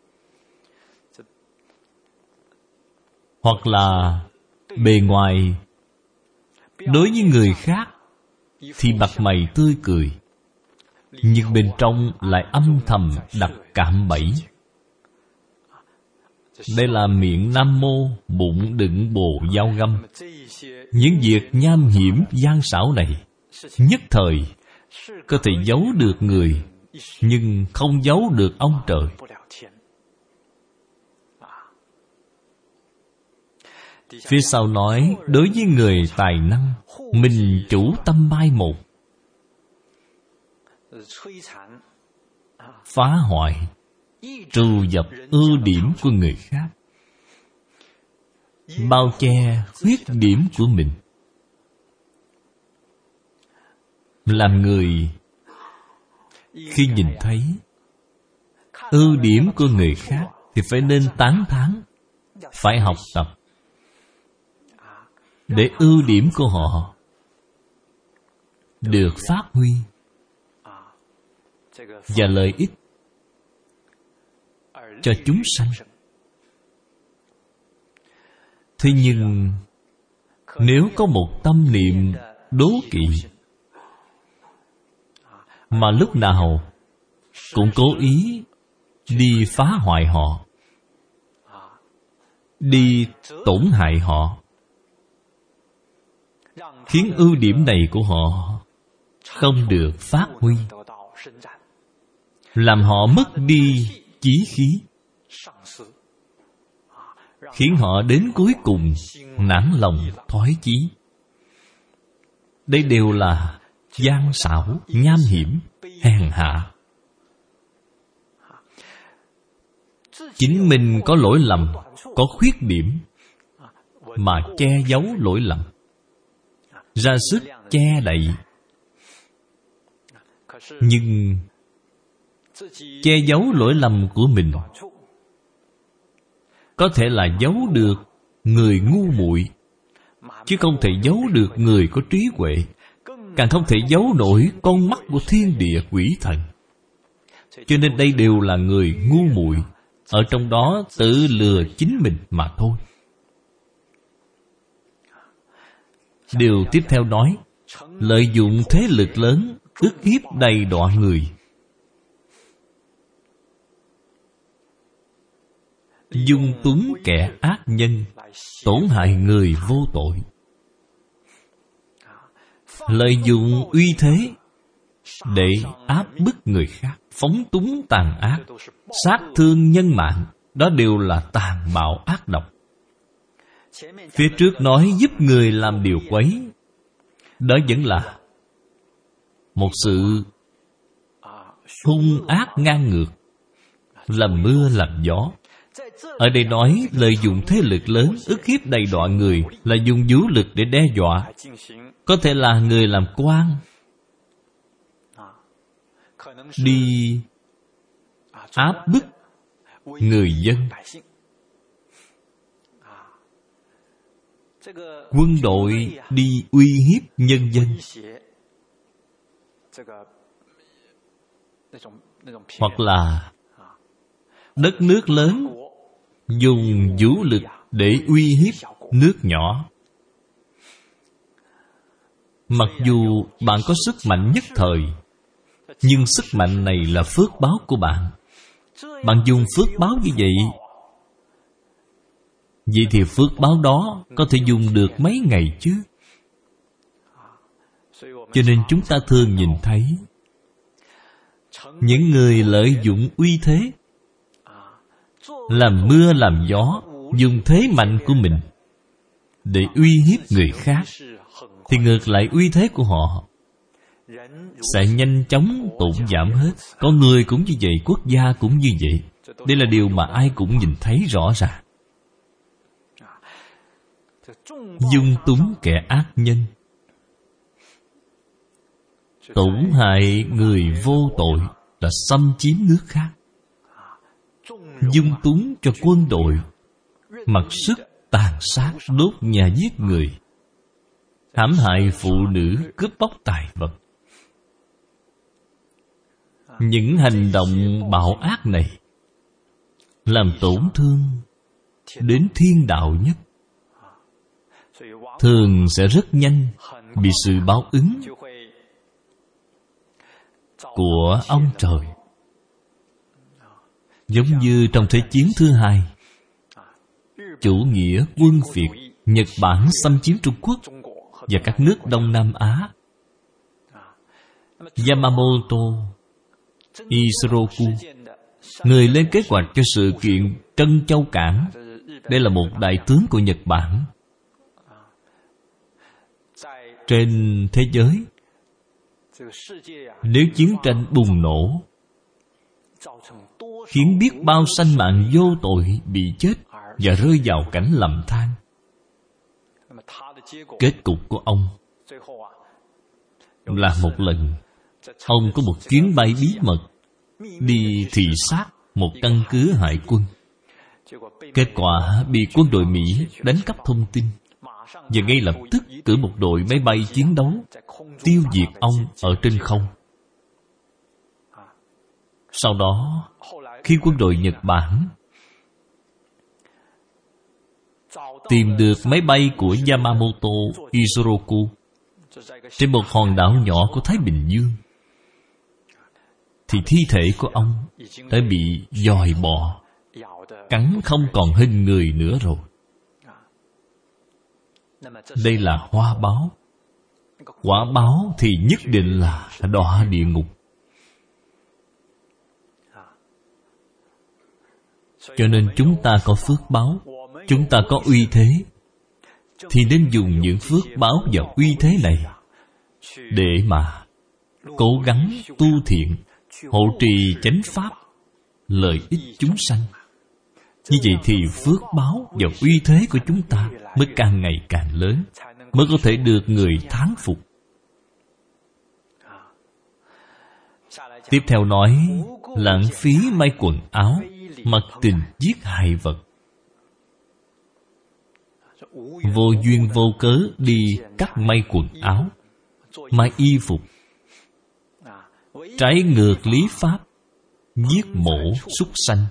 hoặc là bề ngoài đối với người khác thì mặt mày tươi cười, nhưng bên trong lại âm thầm đặt cạm bẫy. Đây là miệng nam mô, bụng đựng bồ dao găm. Những việc nham hiểm gian xảo này nhất thời có thể giấu được người, nhưng không giấu được ông trời. Phía sau nói, đối với người tài năng, mình chủ tâm mai một, phá hoại, trù dập ưu điểm của người khác, bao che khuyết điểm của mình. Làm người khi nhìn thấy ưu điểm của người khác thì phải nên tán thán, phải học tập, để ưu điểm của họ được phát huy và lợi ích cho chúng sanh. Thế nhưng nếu có một tâm niệm đố kỵ mà lúc nào cũng cố ý đi phá hoại họ, đi tổn hại họ, khiến ưu điểm này của họ không được phát huy, làm họ mất đi chí khí, khiến họ đến cuối cùng nản lòng thoái chí. Đây đều là gian xảo, nham hiểm, hèn hạ. Chính mình có lỗi lầm, có khuyết điểm, mà che giấu lỗi lầm, ra sức che đậy. Nhưng che giấu lỗi lầm của mình có thể là giấu được người ngu muội, chứ không thể giấu được người có trí huệ, càng không thể giấu nổi con mắt của thiên địa quỷ thần. Cho nên đây đều là người ngu muội, ở trong đó tự lừa chính mình mà thôi. Điều tiếp theo nói, lợi dụng thế lực lớn ức hiếp đầy đọa người. Dung túng kẻ ác nhân, tổn hại người vô tội. Lợi dụng uy thế để áp bức người khác, phóng túng tàn ác, sát thương nhân mạng. Đó đều là tàn bạo ác độc. Phía trước nói giúp người làm điều quấy, đó vẫn là một sự hung ác ngang ngược, làm mưa làm gió. Ở đây nói lợi dụng thế lực lớn ức hiếp đầy đọa người, là dùng vũ lực để đe dọa. Có thể là người làm quan, đi áp bức người dân. Quân đội đi uy hiếp nhân dân, hoặc là đất nước lớn dùng vũ lực để uy hiếp nước nhỏ. Mặc dù bạn có sức mạnh nhất thời, nhưng sức mạnh này là phước báo của bạn. Bạn dùng phước báo như vậy, vậy thì phước báo đó có thể dùng được mấy ngày chứ. Cho nên chúng ta thường nhìn thấy những người lợi dụng uy thế, làm mưa làm gió, dùng thế mạnh của mình để uy hiếp người khác, thì ngược lại uy thế của họ sẽ nhanh chóng tổn giảm hết. Có người cũng như vậy, quốc gia cũng như vậy. Đây là điều mà ai cũng nhìn thấy rõ ràng. Dung túng kẻ ác nhân, tổn hại người vô tội, là xâm chiếm nước khác. Dung túng cho quân đội mặc sức tàn sát, đốt nhà giết người, hãm hại phụ nữ, cướp bóc tài vật. Những hành động bạo ác này làm tổn thương đến thiên đạo nhất, thường sẽ rất nhanh bị sự báo ứng của ông trời. Giống như trong Thế chiến thứ hai, chủ nghĩa quân Việt, Nhật Bản xâm chiếm Trung Quốc và các nước Đông Nam Á. Yamamoto Isoroku, người lên kế hoạch cho sự kiện Trân Châu Cảng. Đây là một đại tướng của Nhật Bản. Trên thế giới, nếu chiến tranh bùng nổ, khiến biết bao sanh mạng vô tội bị chết và rơi vào cảnh lầm than, kết cục của ông là một lần ông có một chuyến bay bí mật đi thị sát một căn cứ hải quân. Kết quả bị quân đội Mỹ đánh cắp thông tin, và ngay lập tức cử một đội máy bay chiến đấu tiêu diệt ông ở trên không. Sau đó, khi quân đội Nhật Bản tìm được máy bay của Yamamoto Isoroku trên một hòn đảo nhỏ của Thái Bình Dương, thì thi thể của ông đã bị giòi bọ cắn không còn hình người nữa rồi. Đây là hoa báo. Quả báo thì nhất định là đọa địa ngục. Cho nên chúng ta có phước báo, chúng ta có uy thế, thì nên dùng những phước báo và uy thế này để mà cố gắng tu thiện, hộ trì chánh pháp, lợi ích chúng sanh. Như vậy thì phước báo và uy thế của chúng ta mới càng ngày càng lớn, mới có thể được người thán phục. Tiếp theo nói, lãng phí may quần áo, mặc tình giết hại vật. Vô duyên vô cớ đi cắt may quần áo, may y phục, trái ngược lý pháp, giết mổ súc sanh.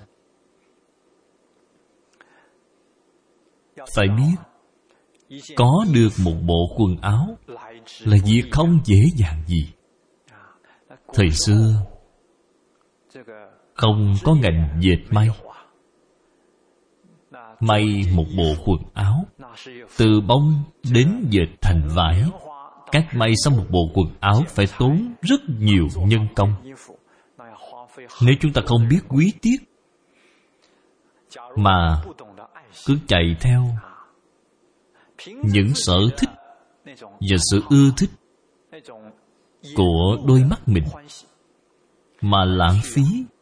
Phải biết, có được một bộ quần áo là việc không dễ dàng gì. Thời xưa không có ngành dệt may. May một bộ quần áo, từ bông đến dệt thành vải, cắt may xong một bộ quần áo phải tốn rất nhiều nhân công. Nếu chúng ta không biết quý tiếc mà cứ chạy theo những sở thích và sự ưa thích của đôi mắt mình mà lãng phí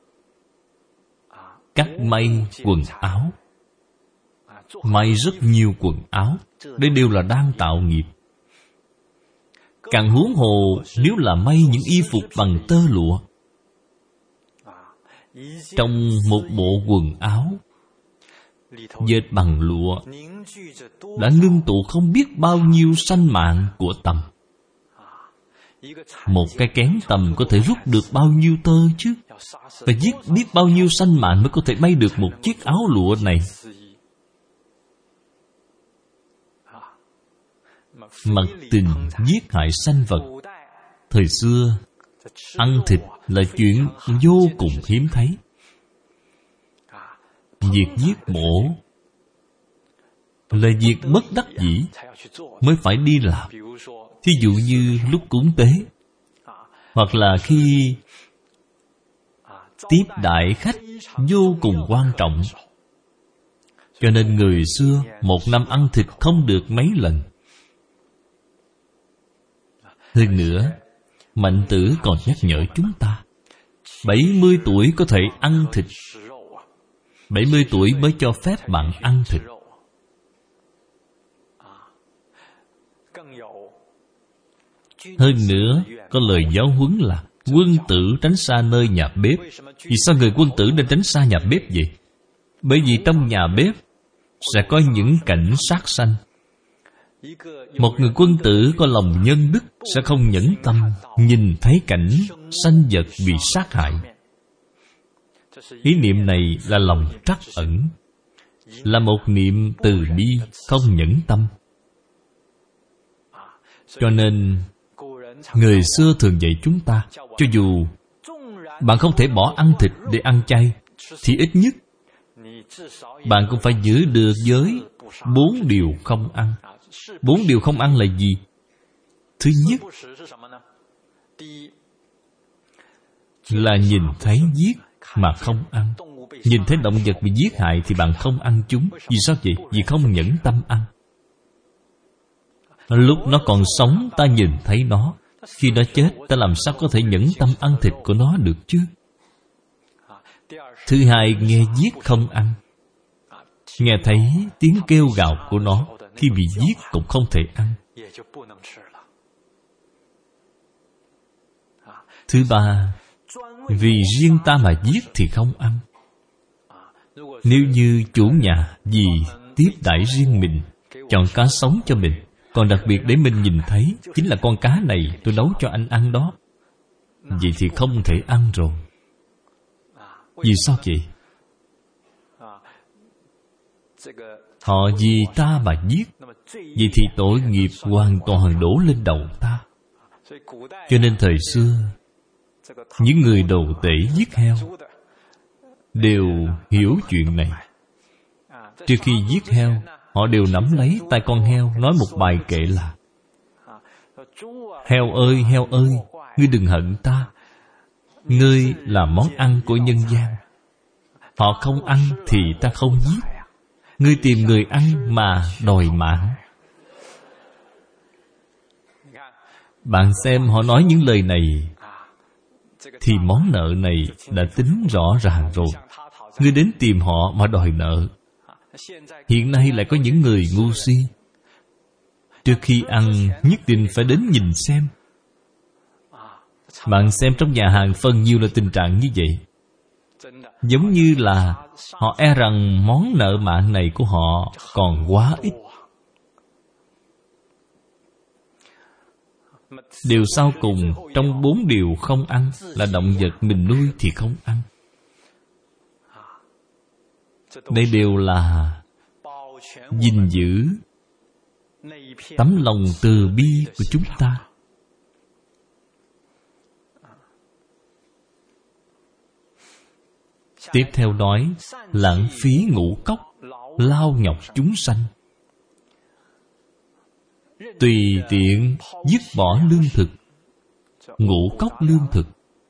cắt may quần áo, may rất nhiều quần áo, đây đều là đang tạo nghiệp. Càng huống hồ nếu là may những y phục bằng tơ lụa. Trong một bộ quần áo dệt bằng lụa đã ngưng tụ không biết bao nhiêu sanh mạng của tằm. Một cái kén tằm có thể rút được bao nhiêu tơ chứ? Phải giết biết bao nhiêu sanh mạng mới có thể may được một chiếc áo lụa này. Mặc tình giết hại sanh vật. Thời xưa ăn thịt là chuyện vô cùng hiếm thấy. Việc giết mổ là việc bất đắc dĩ mới phải đi làm. Thí dụ như lúc cúng tế, hoặc là khi tiếp đãi khách vô cùng quan trọng. Cho nên người xưa một năm ăn thịt không được mấy lần. Hơn nữa, Mạnh Tử còn nhắc nhở chúng ta, bảy mươi tuổi có thể ăn thịt, bảy mươi tuổi mới cho phép bạn ăn thịt. Hơn nữa, có lời giáo huấn là quân tử tránh xa nơi nhà bếp. Vì sao người quân tử nên tránh xa nhà bếp vậy? Bởi vì trong nhà bếp sẽ có những cảnh sát sanh. Một người quân tử có lòng nhân đức sẽ không nhẫn tâm nhìn thấy cảnh sanh vật bị sát hại. Ý niệm này là lòng trắc ẩn, là một niệm từ bi, không nhẫn tâm. Cho nên người xưa thường dạy chúng ta, cho dù bạn không thể bỏ ăn thịt để ăn chay, thì ít nhất bạn cũng phải giữ được giới bốn điều không ăn. Bốn điều không ăn là gì? Thứ nhất là nhìn thấy giết mà không ăn. Nhìn thấy động vật bị giết hại thì bạn không ăn chúng. Vì sao vậy? Vì không nhẫn tâm ăn. Lúc nó còn sống ta nhìn thấy nó, khi nó chết ta làm sao có thể nhẫn tâm ăn thịt của nó được chứ? Thứ hai, nghe giết không ăn. Nghe thấy tiếng kêu gào của nó, khi bị giết cũng không thể ăn. Thứ ba, vì riêng ta mà giết thì không ăn. Nếu như chủ nhà vì tiếp đãi riêng mình, chọn cá sống cho mình, còn đặc biệt để mình nhìn thấy, chính là con cá này tôi nấu cho anh ăn đó, vậy thì không thể ăn rồi. Vì sao vậy? Họ vì ta mà giết, vậy thì tội nghiệp hoàn toàn đổ lên đầu ta. Cho nên thời xưa, những người đầu tể giết heo đều hiểu chuyện này. Trước khi giết heo, họ đều nắm lấy tay con heo, nói một bài kệ là: heo ơi, heo ơi, ngươi đừng hận ta, ngươi là món ăn của nhân gian. Họ không ăn thì ta không giết. Ngươi tìm người ăn mà đòi mạng. Bạn xem họ nói những lời này thì món nợ này đã tính rõ ràng rồi. Ngươi đến tìm họ mà đòi nợ. Hiện nay lại có những người ngu si, trước khi ăn nhất định phải đến nhìn xem. Bạn xem trong nhà hàng phần nhiều là tình trạng như vậy. Giống như là họ e rằng món nợ mạng này của họ còn quá ít. Điều sau cùng trong bốn điều không ăn là động vật mình nuôi thì không ăn. Đây đều là gìn giữ tấm lòng từ bi của chúng ta. Tiếp theo nói lãng phí ngũ cốc, lao nhọc chúng sanh. Tùy tiện dứt bỏ lương thực, ngũ cốc lương thực.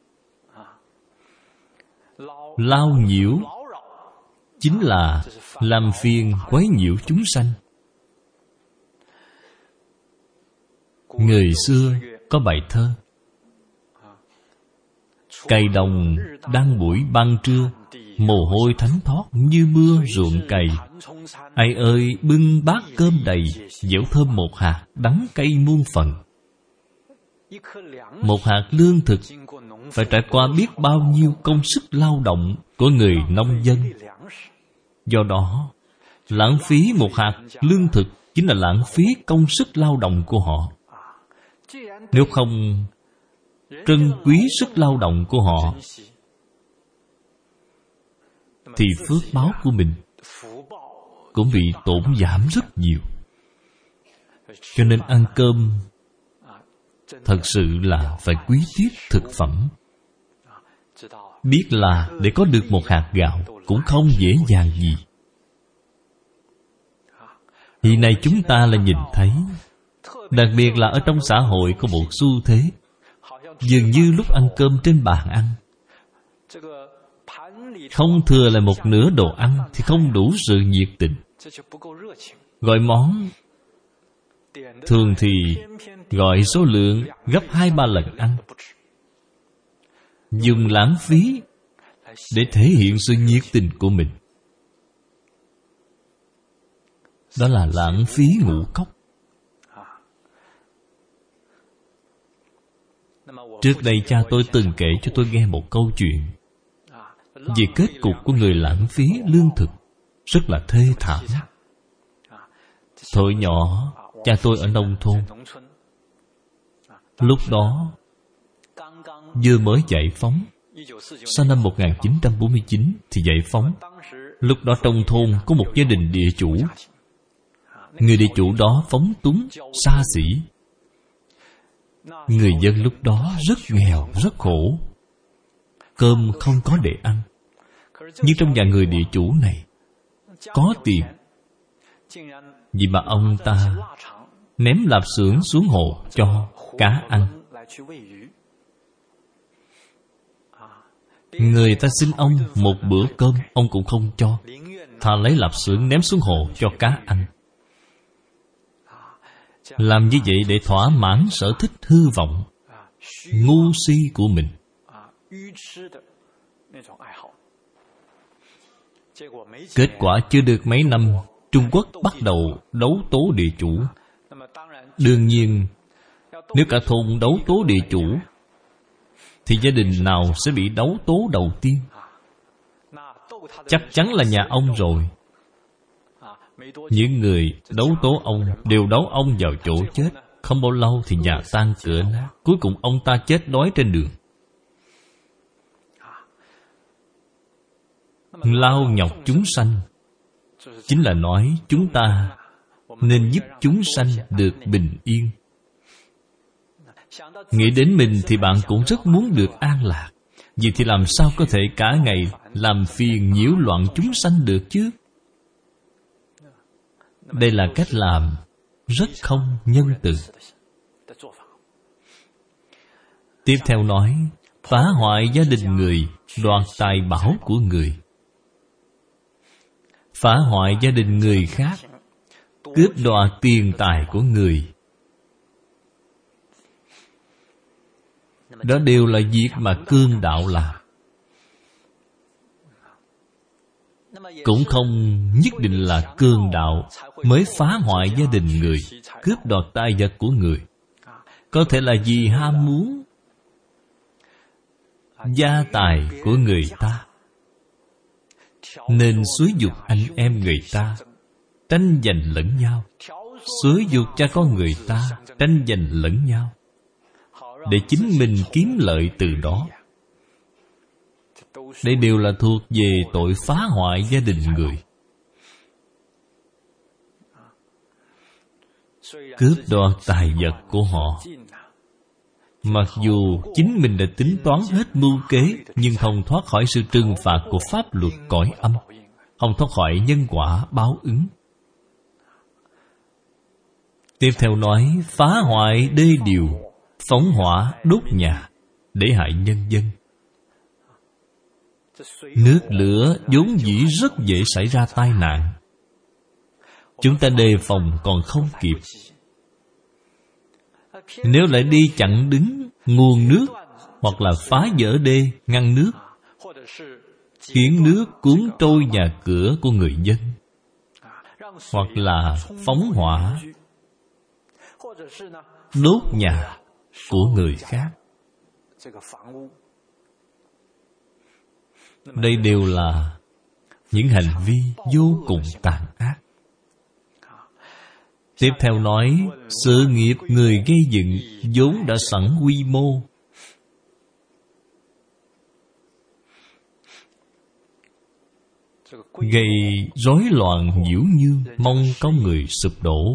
Lao nhiễu chính là làm phiền quấy nhiễu chúng sanh. Người xưa có bài thơ: cày đồng đang buổi ban trưa, mồ hôi thánh thót như mưa ruộng cày. Ai ơi bưng bát cơm đầy, dẻo thơm một hạt, đắng cay muôn phần. Một hạt lương thực phải trải qua biết bao nhiêu công sức lao động của người nông dân. Do đó, lãng phí một hạt lương thực chính là lãng phí công sức lao động của họ. Nếu không trân quý sức lao động của họ thì phước báo của mình cũng bị tổn giảm rất nhiều. Cho nên ăn cơm thật sự là phải quý tiếc thực phẩm. Biết là để có được một hạt gạo cũng không dễ dàng gì. Hiện nay chúng ta là nhìn thấy, đặc biệt là ở trong xã hội có một xu thế, dường như lúc ăn cơm trên bàn ăn, không thừa lại một nửa đồ ăn thì không đủ sự nhiệt tình. Gọi món thường thì gọi số lượng gấp hai ba lần ăn, dùng lãng phí để thể hiện sự nhiệt tình của mình. Đó là lãng phí ngũ cốc. Trước đây cha tôi từng kể cho tôi nghe một câu chuyện về kết cục của người lãng phí lương thực, rất là thê thảm. Thời nhỏ, cha tôi ở nông thôn. Lúc đó vừa mới giải phóng. Sau năm một nghìn chín trăm bốn mươi chín thì giải phóng. Lúc đó trong thôn có một gia đình địa chủ. Người địa chủ đó phóng túng, xa xỉ. Người dân lúc đó rất nghèo, rất khổ. Cơm không có để ăn. Nhưng trong nhà người địa chủ này có tiền. Vì mà ông ta ném lạp xưởng xuống hồ cho cá ăn. Người ta xin ông một bữa cơm, ông cũng không cho, thà lấy lạp xưởng ném xuống hồ cho cá ăn. Làm như vậy để thỏa mãn sở thích hư vọng, ngu si của mình. Kết quả chưa được mấy năm, Trung Quốc bắt đầu đấu tố địa chủ. Đương nhiên, nếu cả thôn đấu tố địa chủ, thì gia đình nào sẽ bị đấu tố đầu tiên? Chắc chắn là nhà ông rồi. Những người đấu tố ông đều đấu ông vào chỗ chết. Không bao lâu thì nhà tan cửa nát. Cuối cùng ông ta chết đói trên đường. Lao nhọc chúng sanh chính là nói chúng ta nên giúp chúng sanh được bình yên. Nghĩ đến mình thì bạn cũng rất muốn được an lạc. Vậy thì làm sao có thể cả ngày làm phiền nhiễu loạn chúng sanh được chứ? Đây là cách làm rất không nhân từ. Tiếp theo nói, phá hoại gia đình người, đoạt tài bảo của người. Phá hoại gia đình người khác, cướp đoạt tiền tài của người. Đó đều là việc mà cương đạo làm. Cũng không nhất định là cương đạo mới phá hoại gia đình người, cướp đoạt tài vật của người. Có thể là vì ham muốn gia tài của người ta, nên xúi giục anh em người ta tranh giành lẫn nhau, xúi giục cha con người ta tranh giành lẫn nhau, để chính mình kiếm lợi từ đó. Đây đều là thuộc về tội phá hoại gia đình người. Cướp đoạt tài vật của họ, mặc dù chính mình đã tính toán hết mưu kế, nhưng không thoát khỏi sự trừng phạt của pháp luật cõi âm, không thoát khỏi nhân quả báo ứng. Tiếp theo nói, phá hoại đê điều, phóng hỏa đốt nhà để hại nhân dân. Nước lửa vốn dĩ rất dễ xảy ra tai nạn, chúng ta đề phòng còn không kịp. Nếu lại đi chặn đứng nguồn nước, hoặc là phá vỡ đê, ngăn nước, khiến nước cuốn trôi nhà cửa của người dân, hoặc là phóng hỏa đốt nhà của người khác, đây đều là những hành vi vô cùng tàn ác. Tiếp theo nói, sự nghiệp người gây dựng vốn đã sẵn quy mô, gây rối loạn nhiễu nhương, mong có người sụp đổ.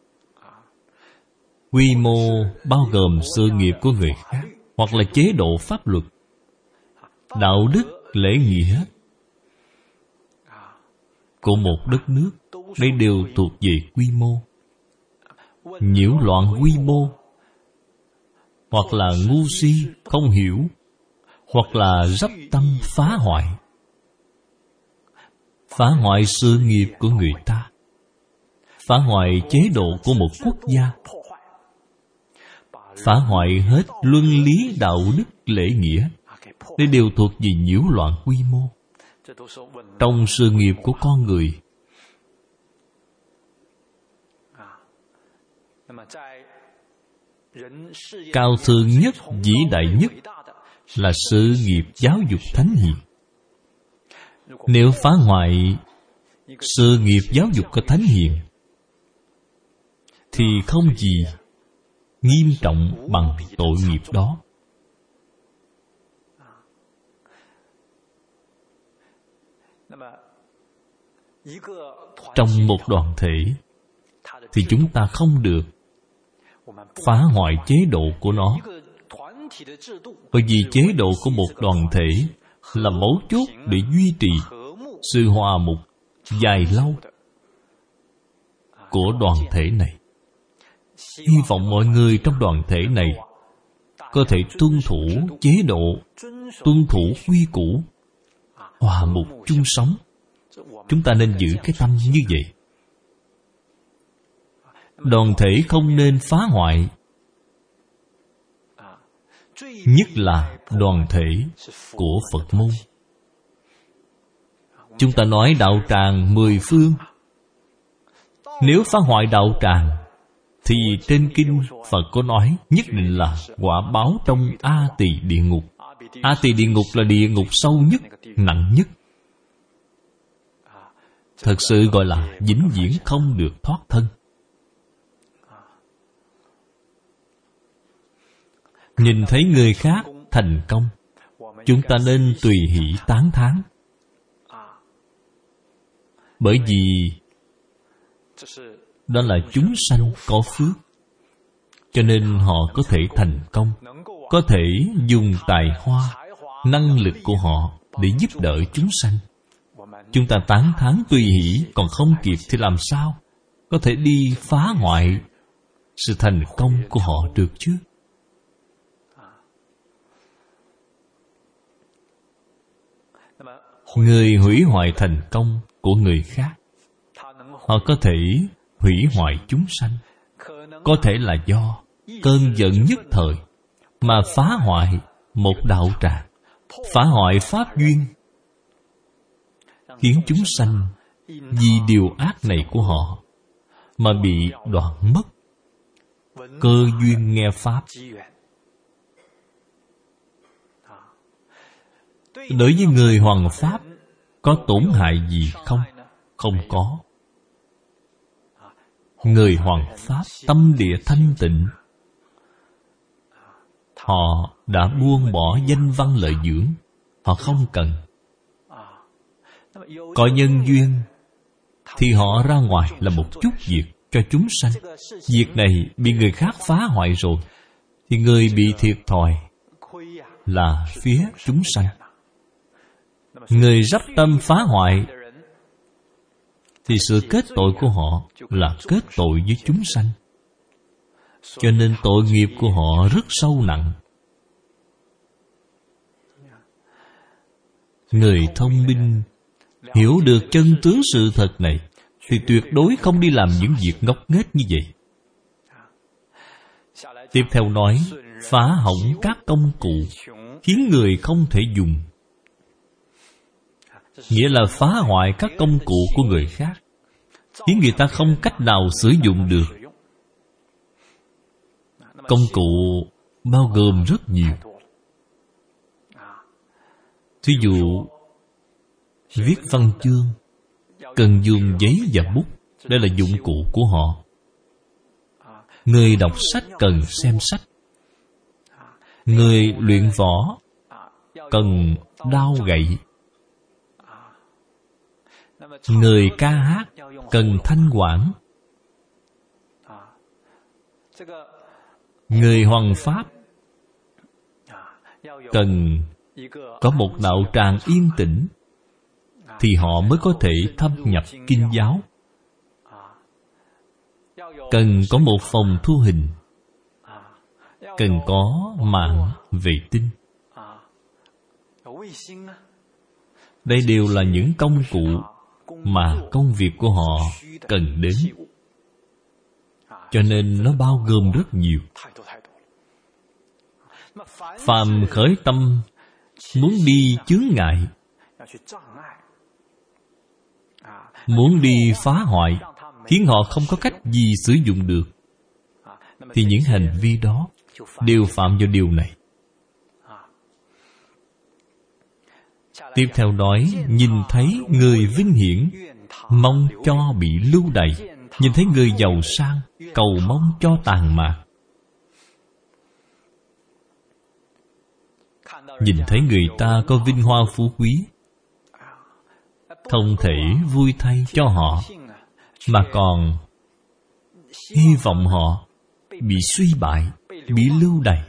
Quy mô bao gồm sự nghiệp của người khác, hoặc là chế độ pháp luật, đạo đức, lễ nghĩa của một đất nước. Đây đều thuộc về quy mô. Nhiễu loạn quy mô, hoặc là ngu si, không hiểu, hoặc là dấp tâm phá hoại, phá hoại sự nghiệp của người ta, phá hoại chế độ của một quốc gia, phá hoại hết luân lý đạo đức lễ nghĩa. Đây đều thuộc về nhiễu loạn quy mô trong sự nghiệp của con người. Cao thượng nhất, vĩ đại nhất là sự nghiệp giáo dục thánh hiền. Nếu phá hoại sự nghiệp giáo dục của thánh hiền, thì không gì nghiêm trọng bằng tội nghiệp đó. Trong một đoàn thể thì chúng ta không được phá hoại chế độ của nó, bởi vì chế độ của một đoàn thể là mấu chốt để duy trì sự hòa mục dài lâu của đoàn thể này. Hy vọng mọi người trong đoàn thể này có thể tuân thủ chế độ, tuân thủ quy củ, hòa mục chung sống. Chúng ta nên giữ cái tâm như vậy. Đoàn thể không nên phá hoại, nhất là đoàn thể của Phật môn. Chúng ta nói đạo tràng mười phương, nếu phá hoại đạo tràng thì trên kinh Phật có nói nhất định là quả báo trong A Tỳ địa ngục. A Tỳ địa ngục là địa ngục sâu nhất, nặng nhất, thật sự gọi là vĩnh viễn không được thoát thân. Nhìn thấy người khác thành công, chúng ta nên tùy hỷ tán thán, bởi vì đó là chúng sanh có phước, cho nên họ có thể thành công, có thể dùng tài hoa, năng lực của họ để giúp đỡ chúng sanh. Chúng ta tán thán tùy hỷ còn không kịp thì làm sao có thể đi phá hoại sự thành công của họ được chứ? Người hủy hoại thành công của người khác, họ có thể hủy hoại chúng sanh, có thể là do cơn giận nhất thời, mà phá hoại một đạo tràng, phá hoại pháp duyên, khiến chúng sanh vì điều ác này của họ mà bị đoạn mất cơ duyên nghe pháp. Đối với người hoằng pháp có tổn hại gì không? Không có. Người hoằng pháp tâm địa thanh tịnh, họ đã buông bỏ danh văn lợi dưỡng, họ không cần. Có nhân duyên thì họ ra ngoài làm một chút việc cho chúng sanh. Việc này bị người khác phá hoại rồi thì người bị thiệt thòi là phía chúng sanh. Người dắp tâm phá hoại thì sự kết tội của họ là kết tội với chúng sanh. Cho nên tội nghiệp của họ rất sâu nặng. Người thông minh hiểu được chân tướng sự thật này thì tuyệt đối không đi làm những việc ngốc nghếch như vậy. Tiếp theo nói, phá hỏng các công cụ khiến người không thể dùng. Nghĩa là phá hoại các công cụ của người khác, khiến người ta không cách nào sử dụng được. Công cụ bao gồm rất nhiều. Thí dụ, viết văn chương cần dùng giấy và bút. Đây là dụng cụ của họ. Người đọc sách cần xem sách. Người luyện võ cần đao gậy. Người ca hát cần thanh quản. Người hoằng pháp cần có một đạo tràng yên tĩnh thì họ mới có thể thâm nhập kinh giáo. Cần có một phòng thu hình, cần có mạng vệ tinh. Đây đều là những công cụ mà công việc của họ cần đến. Cho nên nó bao gồm rất nhiều. Phàm khởi tâm muốn đi chướng ngại, muốn đi phá hoại, khiến họ không có cách gì sử dụng được, thì những hành vi đó đều phạm vào điều này. Tiếp theo nói, nhìn thấy người vinh hiển, mong cho bị lưu đày. Nhìn thấy người giàu sang, cầu mong cho tàn mạc. Nhìn thấy người ta có vinh hoa phú quý, không thể vui thay cho họ, mà còn hy vọng họ bị suy bại, bị lưu đày.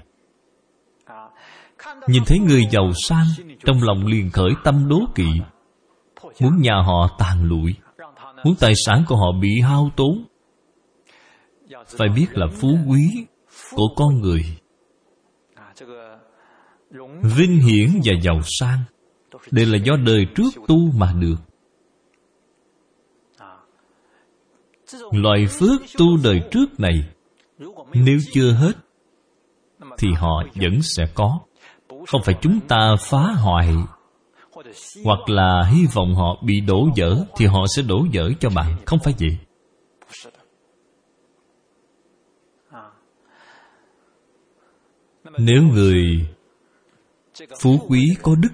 Nhìn thấy người giàu sang, trong lòng liền khởi tâm đố kỵ, muốn nhà họ tàn lụi, muốn tài sản của họ bị hao tốn. Phải biết là phú quý của con người, vinh hiển và giàu sang đều là do đời trước tu mà được. Loại phước tu đời trước này nếu chưa hết thì họ vẫn sẽ có. Không phải chúng ta phá hoại hoặc là hy vọng họ bị đổ vỡ thì họ sẽ đổ vỡ cho bạn. Không phải vậy. Nếu người phú quý có đức,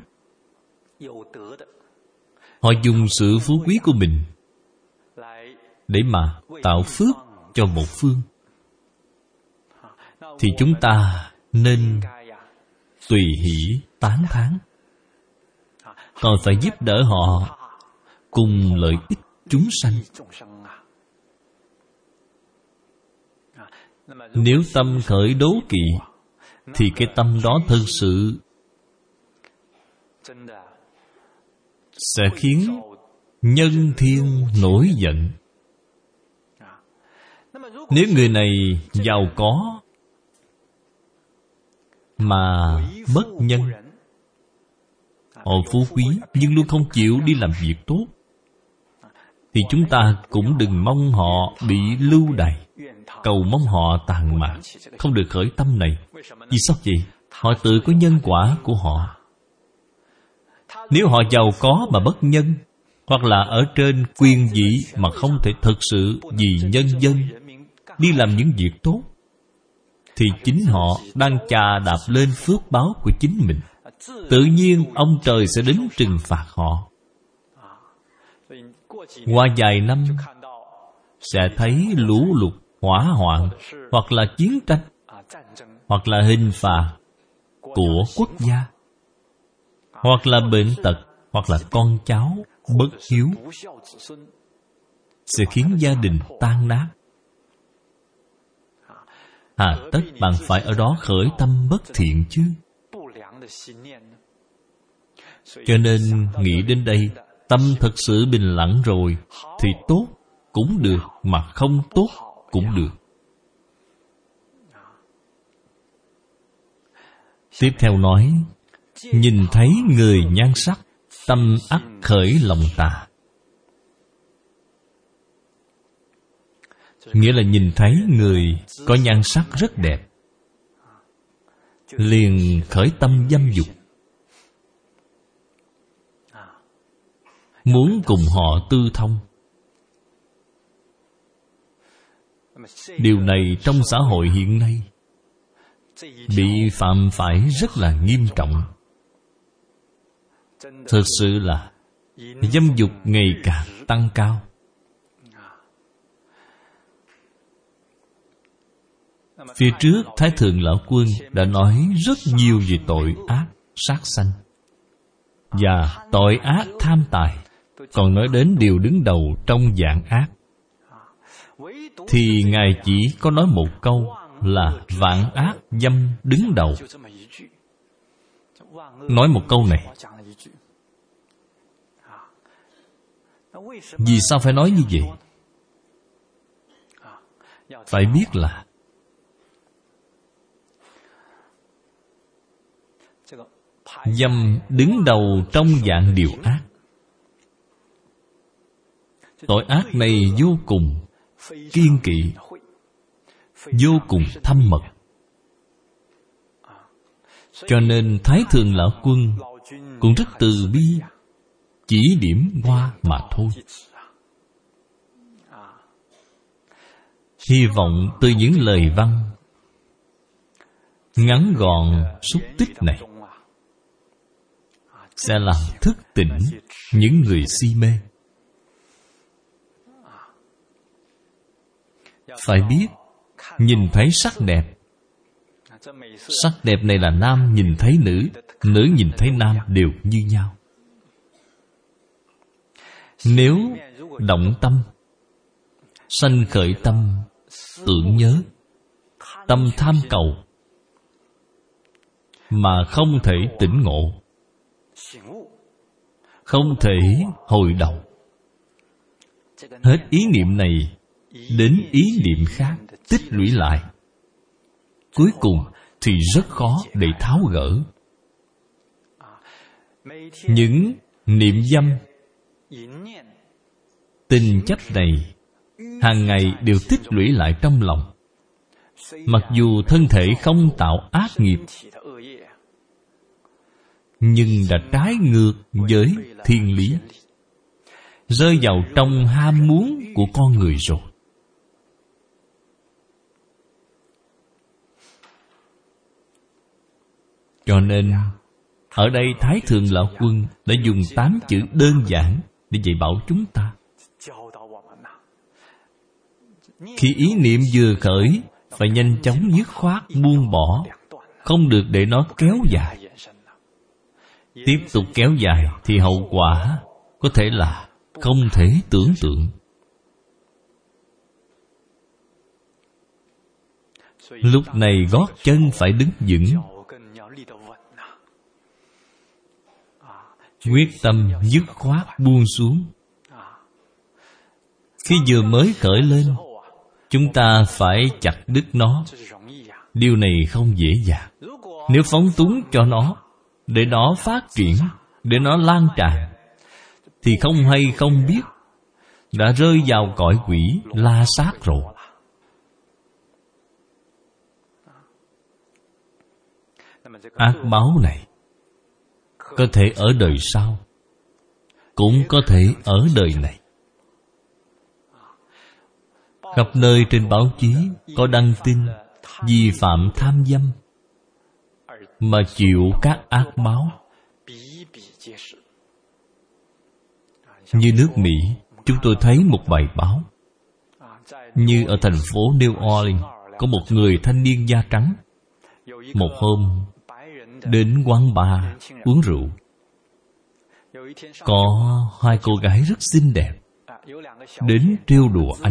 họ dùng sự phú quý của mình để mà tạo phước cho một phương, thì chúng ta nên tùy hỷ tán thán, còn phải giúp đỡ họ cùng lợi ích chúng sanh. Nếu tâm khởi đố kỵ thì cái tâm đó thật sự sẽ khiến nhân thiên nổi giận. Nếu người này giàu có mà bất nhân, họ phú quý nhưng luôn không chịu đi làm việc tốt, thì chúng ta cũng đừng mong họ bị lưu đày, cầu mong họ tàn mạng, không được khởi tâm này. Vì sao vậy? Họ tự có nhân quả của họ. Nếu họ giàu có mà bất nhân, hoặc là ở trên quyền vị mà không thể thực sự vì nhân dân đi làm những việc tốt, thì chính họ đang chà đạp lên phước báo của chính mình. Tự nhiên ông trời sẽ đến trừng phạt họ. Qua vài năm sẽ thấy lũ lụt, hỏa hoạn, hoặc là chiến tranh, hoặc là hình phạt của quốc gia, hoặc là bệnh tật, hoặc là con cháu bất hiếu, sẽ khiến gia đình tan nát. Hà tất bạn phải ở đó khởi tâm bất thiện chứ? Cho nên nghĩ đến đây, tâm thật sự bình lặng rồi, thì tốt cũng được, mà không tốt cũng được. Tiếp theo nói, nhìn thấy người nhan sắc, tâm ắt khởi lòng tà. Nghĩa là nhìn thấy người có nhan sắc rất đẹp, liền khởi tâm dâm dục, muốn cùng họ tư thông. Điều này trong xã hội hiện nay bị phạm phải rất là nghiêm trọng. Thật sự là dâm dục ngày càng tăng cao. Phía trước Thái Thượng Lão Quân đã nói rất nhiều về tội ác sát sanh và tội ác tham tài, còn nói đến điều đứng đầu trong dạng ác, thì Ngài chỉ có nói một câu là vạn ác dâm đứng đầu. Nói một câu này, vì sao phải nói như vậy? Phải biết là dâm đứng đầu trong dạng điều ác. Tội ác này vô cùng kiêng kỵ, vô cùng thâm mật. Cho nên Thái Thượng Lão Quân cũng rất từ bi, chỉ điểm qua mà thôi. Hy vọng từ những lời văn ngắn gọn xúc tích này sẽ làm thức tỉnh những người si mê. Phải biết, nhìn thấy sắc đẹp, sắc đẹp này là nam nhìn thấy nữ, nữ nhìn thấy nam đều như nhau. Nếu động tâm, sanh khởi tâm tưởng nhớ, tâm tham cầu, mà không thể tỉnh ngộ, không thể hồi đầu, hết ý niệm này đến ý niệm khác tích lũy lại, cuối cùng thì rất khó để tháo gỡ. Những niệm dâm, tình chấp này hàng ngày đều tích lũy lại trong lòng. Mặc dù thân thể không tạo ác nghiệp, nhưng đã trái ngược với thiên lý, rơi vào trong ham muốn của con người rồi. Cho nên ở đây Thái Thượng Lão Quân đã dùng tám chữ đơn giản để dạy bảo chúng ta. Khi ý niệm vừa khởi, phải nhanh chóng dứt khoát buông bỏ, không được để nó kéo dài. Tiếp tục kéo dài thì hậu quả có thể là không thể tưởng tượng. Lúc này gót chân phải đứng vững, quyết tâm dứt khoát buông xuống. Khi vừa mới khởi lên, chúng ta phải chặt đứt nó. Điều này không dễ dàng. Nếu phóng túng cho nó, để nó phát triển, để nó lan tràn, thì không hay không biết, đã rơi vào cõi quỷ la sát rồi. Ác báo này có thể ở đời sau, cũng có thể ở đời này. Khắp nơi trên báo chí có đăng tin vi phạm tham dâm mà chịu các ác báo. Như nước Mỹ, chúng tôi thấy một bài báo. Như ở thành phố New Orleans, có một người thanh niên da trắng. Một hôm, đến quán bar uống rượu. Có hai cô gái rất xinh đẹp đến trêu đùa anh.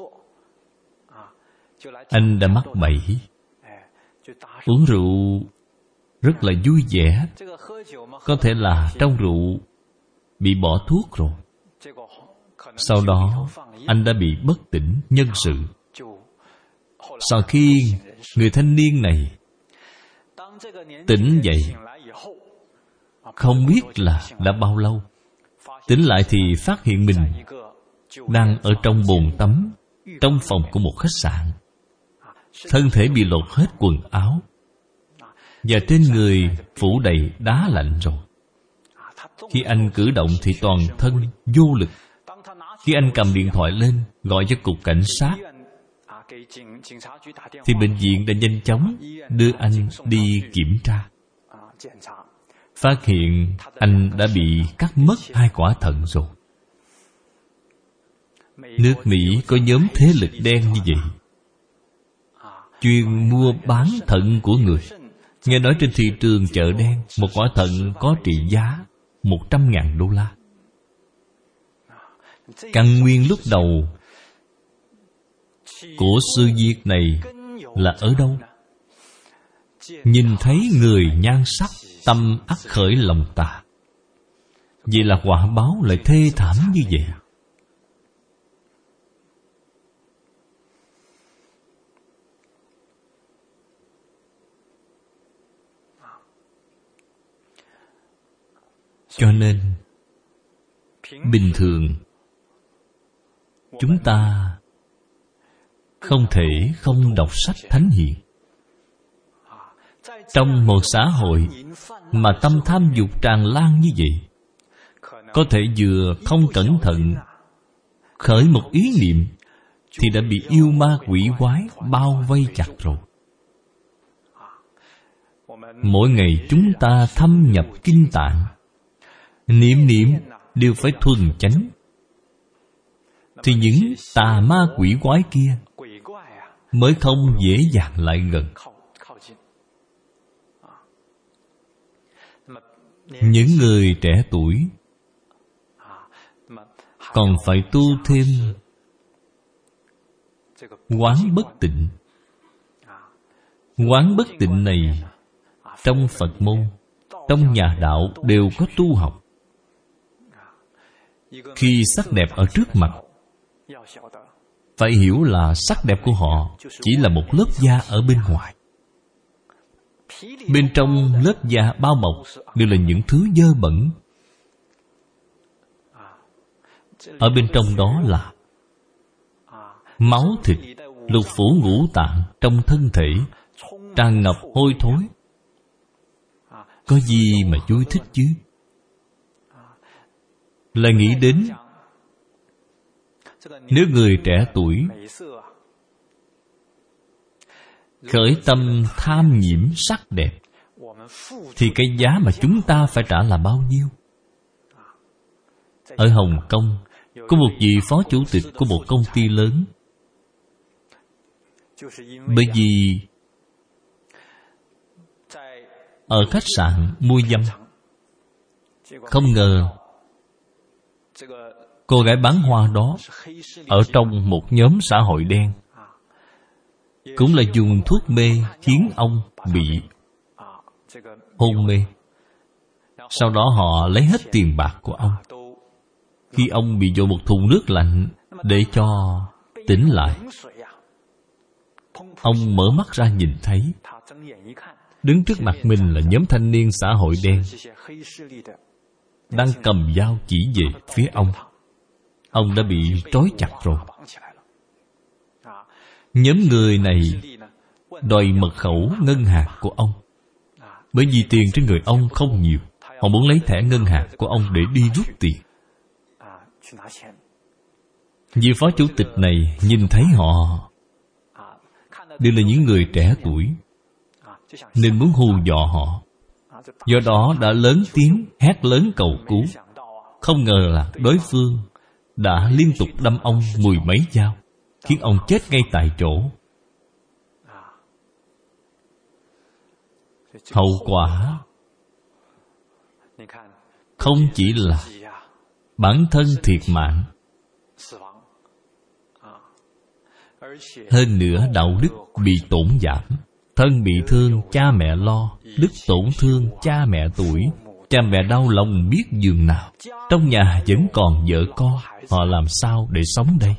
Anh đã mắc bẫy. Uống rượu rất là vui vẻ. Có thể là trong rượu bị bỏ thuốc rồi. Sau đó anh đã bị bất tỉnh nhân sự. Sau khi người thanh niên này tỉnh dậy, không biết là đã bao lâu. Tỉnh lại thì phát hiện mình đang ở trong bồn tắm, trong phòng của một khách sạn. Thân thể bị lột hết quần áo, và trên người phủ đầy đá lạnh rồi. Khi anh cử động thì toàn thân vô lực. Khi anh cầm điện thoại lên gọi cho cục cảnh sát, thì bệnh viện đã nhanh chóng đưa anh đi kiểm tra. Phát hiện anh đã bị cắt mất hai quả thận rồi. Nước Mỹ có nhóm thế lực đen như vậy, chuyên mua bán thận của người. Nghe nói trên thị trường chợ đen, một quả thận có trị giá một trăm ngàn đô la. Căn nguyên lúc đầu của sự việc này là ở đâu? Nhìn thấy người nhan sắc, tâm ắt khởi lòng tà. Vậy là quả báo lại thê thảm như vậy. Cho nên bình thường chúng ta không thể không đọc sách thánh hiền. Trong một xã hội mà tâm tham dục tràn lan như vậy, có thể vừa không cẩn thận khởi một ý niệm thì đã bị yêu ma quỷ quái bao vây chặt rồi. Mỗi ngày chúng ta thâm nhập kinh tạng, niệm niệm đều phải thuần chánh, thì những tà ma quỷ quái kia mới không dễ dàng lại gần. Những người trẻ tuổi còn phải tu thêm quán bất tịnh. Quán bất tịnh này trong Phật môn, trong nhà đạo đều có tu học. Khi sắc đẹp ở trước mặt, phải hiểu là sắc đẹp của họ chỉ là một lớp da ở bên ngoài. Bên trong lớp da bao bọc đều là những thứ dơ bẩn. Ở bên trong đó là máu thịt, lục phủ ngũ tạng trong thân thể tràn ngập hôi thối. Có gì mà vui thích chứ? Là nghĩ đến nếu người trẻ tuổi khởi tâm tham nhiễm sắc đẹp, thì cái giá mà chúng ta phải trả là bao nhiêu? Ở Hồng Kông có một vị phó chủ tịch của một công ty lớn. Bởi vì ở khách sạn mua dâm, không ngờ cô gái bán hoa đó ở trong một nhóm xã hội đen, cũng là dùng thuốc mê khiến ông bị hôn mê. Sau đó họ lấy hết tiền bạc của ông. Khi ông bị dội một thùng nước lạnh để cho tỉnh lại, ông mở mắt ra nhìn thấy đứng trước mặt mình là nhóm thanh niên xã hội đen đang cầm dao chỉ về phía ông. ông đã bị trói chặt rồi. Nhóm người này đòi mật khẩu ngân hàng của ông. Bởi vì tiền trên người ông không nhiều, họ muốn lấy thẻ ngân hàng của ông để đi rút tiền. Vị phó chủ tịch này nhìn thấy họ đều là những người trẻ tuổi, nên muốn hù dọa họ. Do đó đã lớn tiếng hét lớn cầu cứu. Không ngờ là đối phương đã liên tục đâm ông mười mấy dao, khiến ông chết ngay tại chỗ. Hậu quả không chỉ là bản thân thiệt mạng, hơn nữa đạo đức bị tổn giảm, thân bị thương cha mẹ lo, đức tổn thương cha mẹ tuổi, cha mẹ đau lòng biết giường nào. Trong nhà vẫn còn vợ con, họ làm sao để sống đây?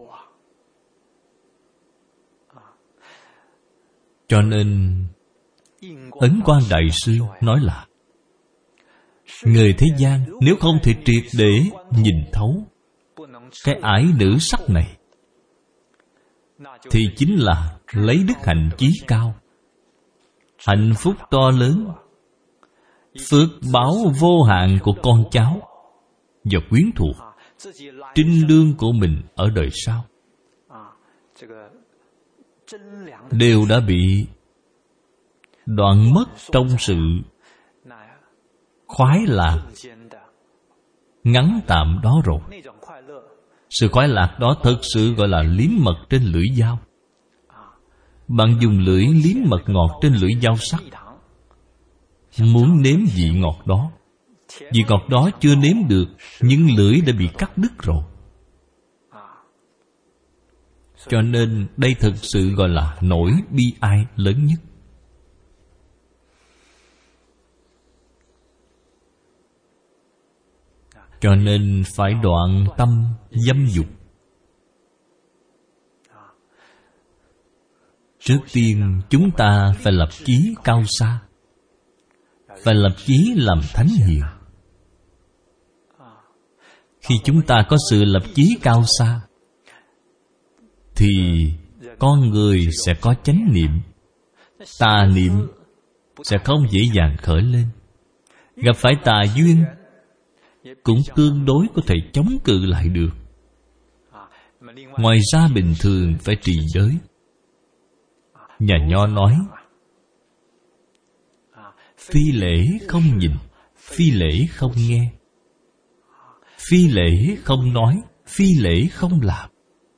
Cho nên Ấn Quang Đại Sư nói là người thế gian nếu không thể triệt để nhìn thấu cái ái nữ sắc này, thì chính là lấy đức hạnh chí cao, hạnh phúc to lớn, phước báo vô hạn của con cháu và quyến thuộc, trinh lương của mình ở đời sau đều đã bị đoạn mất trong sự khoái lạc ngắn tạm đó rồi. Sự khoái lạc đó thật sự gọi là liếm mật trên lưỡi dao. Bạn dùng lưỡi liếm mật ngọt trên lưỡi dao sắc, muốn nếm vị ngọt đó. Vị ngọt đó chưa nếm được, nhưng lưỡi đã bị cắt đứt rồi. Cho nên đây thực sự gọi là nỗi bi ai lớn nhất. Cho nên phải đoạn tâm dâm dục. Trước tiên chúng ta phải lập chí cao xa, phải lập chí làm thánh hiền. Khi chúng ta có sự lập chí cao xa, thì con người sẽ có chánh niệm, tà niệm sẽ không dễ dàng khởi lên. Gặp phải tà duyên cũng tương đối có thể chống cự lại được. Ngoài ra bình thường phải trì giới. Nhà Nho nói phi lễ không nhìn, phi lễ không nghe, phi lễ không nói, phi lễ không làm.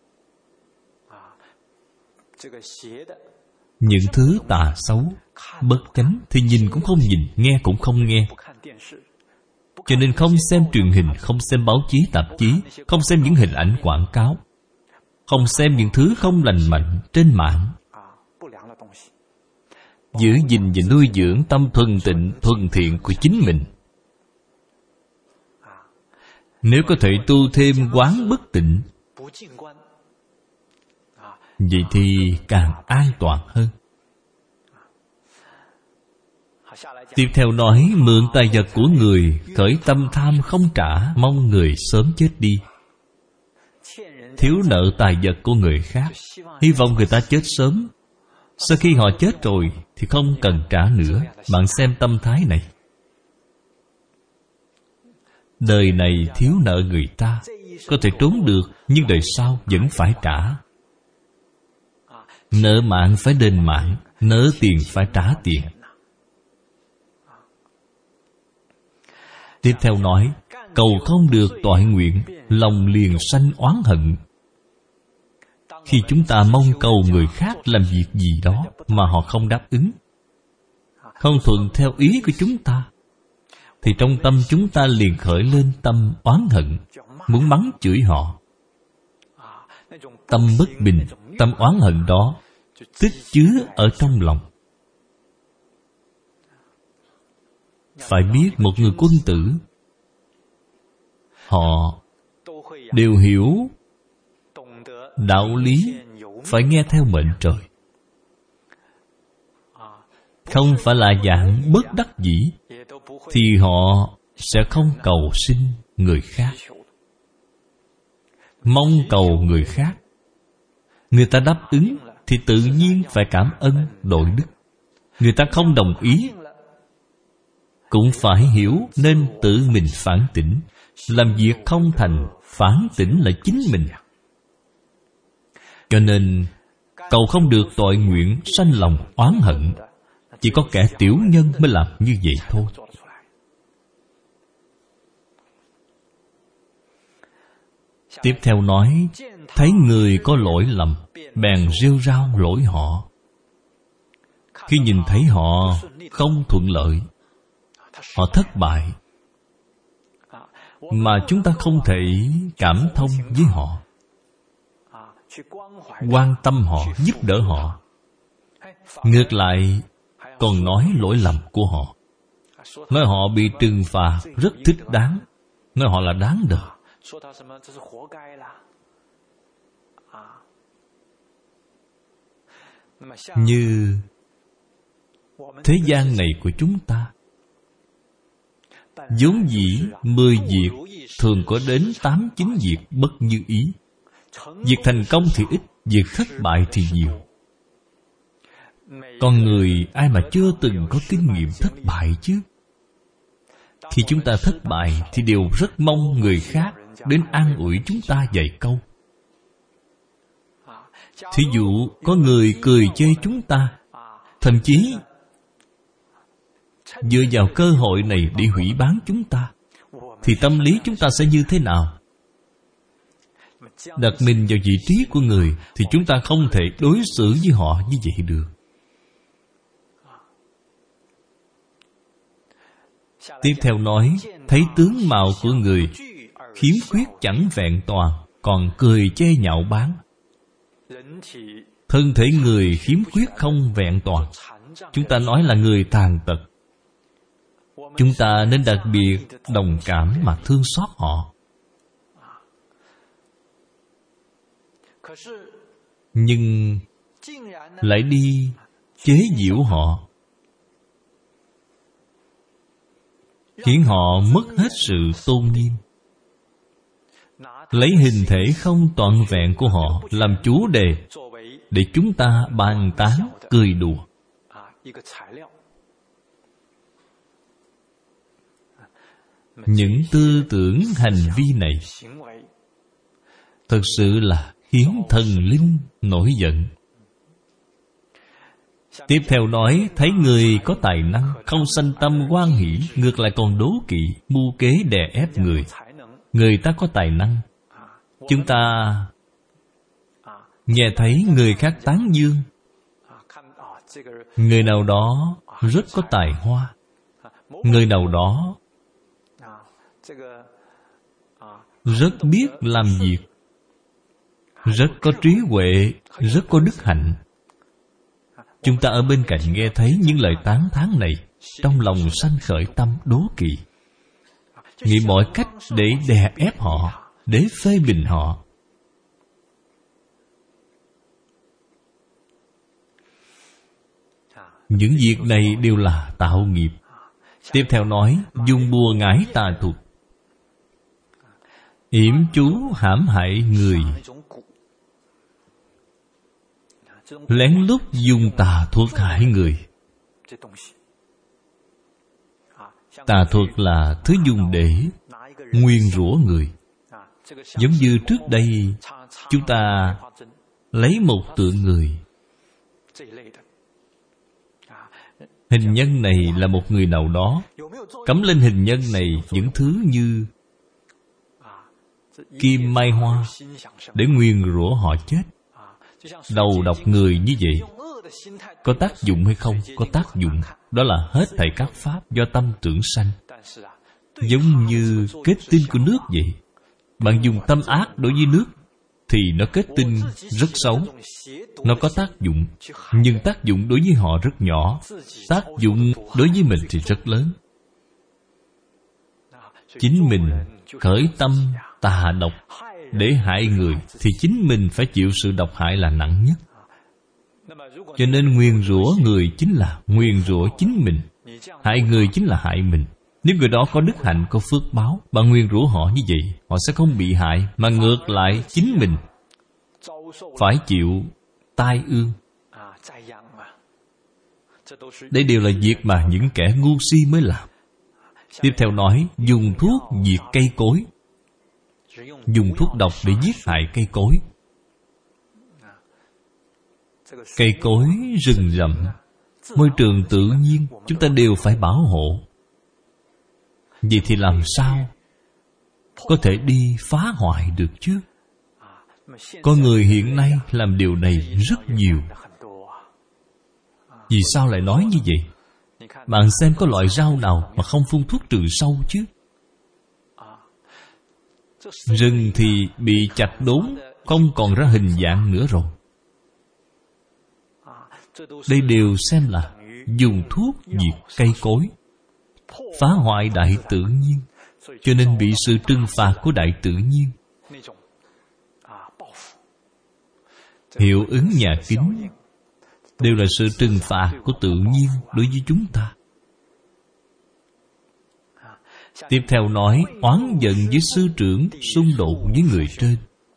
Những thứ tà xấu, bất chánh thì nhìn cũng không nhìn, nghe cũng không nghe. Cho nên không xem truyền hình, không xem báo chí tạp chí, không xem những hình ảnh quảng cáo, không xem những thứ không lành mạnh trên mạng. Giữ gìn và nuôi dưỡng tâm thuần tịnh, thuần thiện của chính mình. Nếu có thể tu thêm quán bất tịnh, vậy thì càng an toàn hơn. Tiếp theo nói mượn tài vật của người, khởi tâm tham không trả, mong người sớm chết đi. Thiếu nợ tài vật của người khác, hy vọng người ta chết sớm. Sau khi họ chết rồi thì không cần trả nữa. Bạn xem tâm thái này. Đời này thiếu nợ người ta, có thể trốn được, nhưng đời sau vẫn phải trả. Nợ mạng phải đền mạng, nợ tiền phải trả tiền. Tiếp theo nói, cầu không được toại nguyện, lòng liền sanh oán hận. Khi chúng ta mong cầu người khác làm việc gì đó mà họ không đáp ứng, không thuận theo ý của chúng ta, thì trong tâm chúng ta liền khởi lên tâm oán hận, muốn mắng chửi họ. Tâm bất bình, tâm oán hận đó tích chứa ở trong lòng. Phải biết một người quân tử, họ đều hiểu đạo lý, phải nghe theo mệnh trời. Không phải là dạng bất đắc dĩ, thì họ sẽ không cầu xin người khác. mong cầu người khác. Người ta đáp ứng thì tự nhiên phải cảm ơn đội đức. Người ta không đồng ý cũng phải hiểu nên tự mình phản tỉnh. Làm việc không thành, phản tỉnh là chính mình. Cho nên cầu không được tội nguyện sanh lòng oán hận. Chỉ có kẻ tiểu nhân mới làm như vậy thôi. Tiếp theo nói, thấy người có lỗi lầm, bèn rêu rao lỗi họ. Khi nhìn thấy họ không thuận lợi, họ thất bại, mà chúng ta không thể cảm thông với họ, quan tâm họ, giúp đỡ họ, ngược lại còn nói lỗi lầm của họ, nói họ bị trừng phạt rất thích đáng, nói họ là đáng đời. Như thế gian này của chúng ta, vốn dĩ mười việc thường có đến tám chín việc bất như ý. Việc thành công thì ít, việc thất bại thì nhiều. Con người ai mà chưa từng có kinh nghiệm thất bại chứ? Khi chúng ta thất bại thì đều rất mong người khác đến an ủi chúng ta vài câu. Thí dụ có người cười chê chúng ta, thậm chí dựa vào cơ hội này để hủy bán chúng ta, thì tâm lý chúng ta sẽ như thế nào? Đặt mình vào vị trí của người thì chúng ta không thể đối xử với họ như vậy được. Tiếp theo nói, thấy tướng mạo của người khiếm khuyết chẳng vẹn toàn, còn cười chê nhạo báng. Thân thể người khiếm khuyết không vẹn toàn, chúng ta nói là người tàn tật. Chúng ta nên đặc biệt đồng cảm mà thương xót họ. Nhưng lại đi chế giễu họ, khiến họ mất hết sự tôn nghiêm, lấy hình thể không trọn vẹn của họ làm chủ đề để chúng ta bàn tán cười đùa. Những tư tưởng hành vi này thực sự là khiến thần linh nổi giận. Tiếp theo nói, thấy người có tài năng, không sanh tâm hoan hỷ, ngược lại còn đố kỵ, mưu kế đè ép người. Người ta có tài năng, chúng ta nghe thấy người khác tán dương người nào đó rất có tài hoa, người nào đó rất biết làm việc, rất có trí huệ, rất có đức hạnh. Chúng ta ở bên cạnh nghe thấy những lời tán thán này, trong lòng sanh khởi tâm đố kỵ, nghĩ mọi cách để đè ép họ, để phê bình họ. Những việc này đều là tạo nghiệp. Tiếp theo nói, dùng bùa ngải tà thuật, yểm chú hãm hại người, lén lút dùng tà thuật hại người. Tà thuật là thứ dùng để nguyền rủa người. Giống như trước đây chúng ta lấy một tượng người, hình nhân này là một người nào đó, cắm lên hình nhân này những thứ như kim mai hoa để nguyền rủa họ chết. Đầu độc người như vậy có tác dụng hay không? Có tác dụng. Đó là hết thảy các pháp do tâm tưởng sanh. Giống như kết tinh của nước vậy. Bạn dùng tâm ác đối với nước thì nó kết tinh rất xấu. Nó có tác dụng, nhưng tác dụng đối với họ rất nhỏ, tác dụng đối với mình thì rất lớn. Chính mình khởi tâm tà độc để hại người thì chính mình phải chịu sự độc hại là nặng nhất. Cho nên nguyền rủa người chính là nguyền rủa chính mình, hại người chính là hại mình. Nếu người đó có đức hạnh, có phước báo, bạn nguyền rủa họ như vậy, họ sẽ không bị hại, mà ngược lại chính mình phải chịu tai ương. Đây đều là việc mà những kẻ ngu si mới làm. Tiếp theo nói, dùng thuốc diệt cây cối. Dùng thuốc độc để giết hại cây cối. Cây cối, rừng rậm, môi trường tự nhiên, chúng ta đều phải bảo hộ. Vậy thì làm sao có thể đi phá hoại được chứ? Có người hiện nay làm điều này rất nhiều. Vì sao lại nói như vậy? Bạn xem có loại rau nào mà không phun thuốc trừ sâu chứ? Rừng thì bị chặt đốn, không còn ra hình dạng nữa rồi. Đây đều xem là dùng thuốc diệt cây cối, phá hoại đại tự nhiên, cho nên bị sự trừng phạt của đại tự nhiên. Hiệu ứng nhà kính đều là sự trừng phạt của tự nhiên đối với chúng ta. Tiếp theo nói, oán giận với sư trưởng, xung đột với người trên.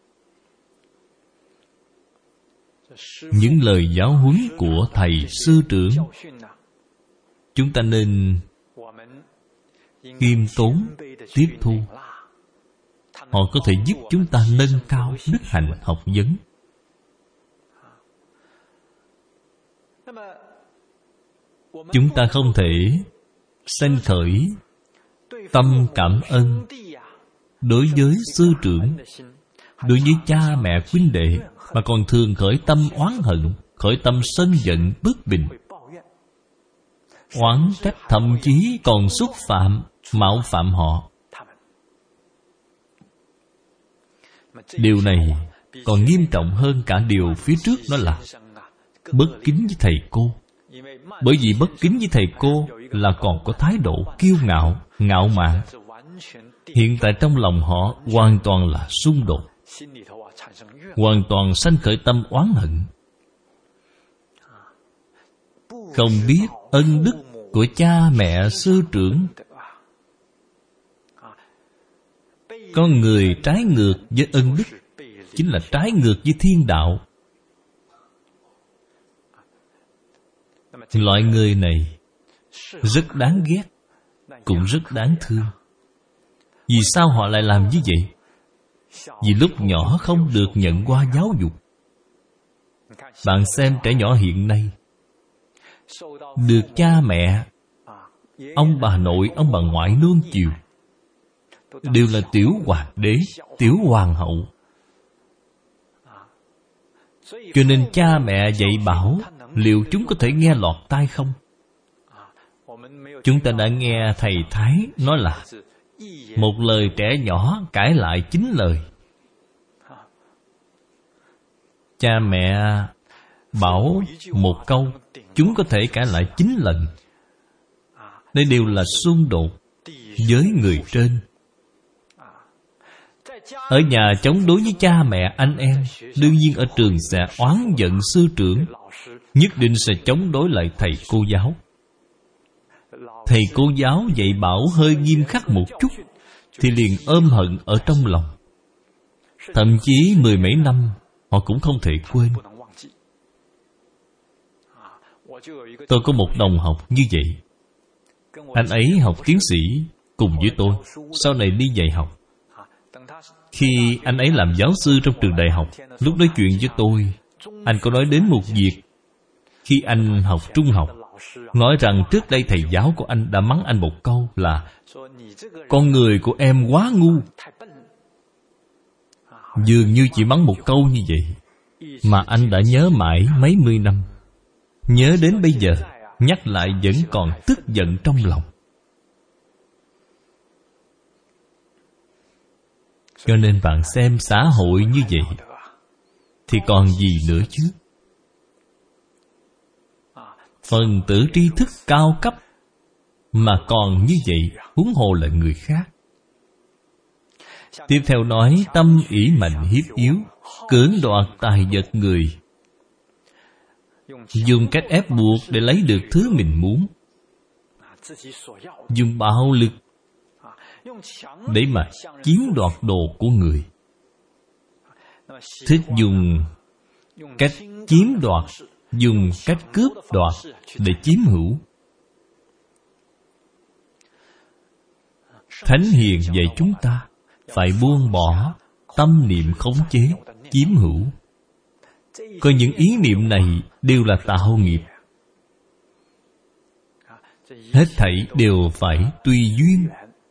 Những lời giáo huấn của thầy sư trưởng, chúng ta nên khiêm tốn tiếp thu. Họ có thể giúp chúng ta nâng cao đức hạnh học vấn. Chúng ta không thể sanh khởi tâm cảm ơn đối với sư trưởng, đối với cha mẹ huynh đệ, mà còn thường khởi tâm oán hận, khởi tâm sân giận bất bình, oán trách, thậm chí còn xúc phạm, mạo phạm họ. Điều này còn nghiêm trọng hơn cả điều phía trước, đó là bất kính với thầy cô. Bởi vì bất kính với thầy cô là còn có thái độ kiêu ngạo, ngạo mạn. Hiện tại trong lòng họ hoàn toàn là xung đột, hoàn toàn sanh khởi tâm oán hận. Không biết ân đức của cha mẹ sư trưởng. Có người trái ngược với ân đức, chính là trái ngược với thiên đạo. Loại người này rất đáng ghét, cũng rất đáng thương. Vì sao họ lại làm như vậy? Vì lúc nhỏ không được nhận qua giáo dục. Bạn xem trẻ nhỏ hiện nay được cha mẹ, ông bà nội, ông bà ngoại nuông chiều, đều là tiểu hoàng đế, tiểu hoàng hậu. Cho nên cha mẹ dạy bảo, liệu chúng có thể nghe lọt tai không? Chúng ta đã nghe thầy Thái nói là một lời trẻ nhỏ cãi lại chín lời. Cha mẹ bảo một câu, chúng có thể cãi lại chín lần. Đây đều là xung đột với người trên. Ở nhà chống đối với cha mẹ, anh em, đương nhiên ở trường sẽ oán giận sư trưởng, nhất định sẽ chống đối lại thầy cô giáo. Thầy cô giáo dạy bảo hơi nghiêm khắc một chút thì liền ôm hận ở trong lòng. Thậm chí mười mấy năm họ cũng không thể quên. Tôi có một đồng học như vậy. Anh ấy học tiến sĩ cùng với tôi, sau này đi dạy học. Khi anh ấy làm giáo sư trong trường đại học, lúc nói chuyện với tôi, anh có nói đến một việc. Khi anh học trung học, nói rằng trước đây thầy giáo của anh đã mắng anh một câu là con người của em quá ngu. Dường như chỉ mắng một câu như vậy mà anh đã nhớ mãi mấy mươi năm. Nhớ đến bây giờ, nhắc lại vẫn còn tức giận trong lòng. Cho nên bạn xem xã hội như vậy thì còn gì nữa chứ? Phần tử tri thức cao cấp mà còn như vậy, huống hồ là người khác. Tiếp theo nói, tâm ỷ mạnh hiếp yếu, cưỡng đoạt tài vật người, dùng cách ép buộc để lấy được thứ mình muốn. dùng bạo lực để mà chiếm đoạt đồ của người. Thích dùng cách chiếm đoạt, dùng cách cướp đoạt để chiếm hữu. Thánh Hiền dạy chúng ta phải buông bỏ tâm niệm khống chế, chiếm hữu. Coi những ý niệm này đều là tạo nghiệp. Hết thảy đều phải tùy duyên.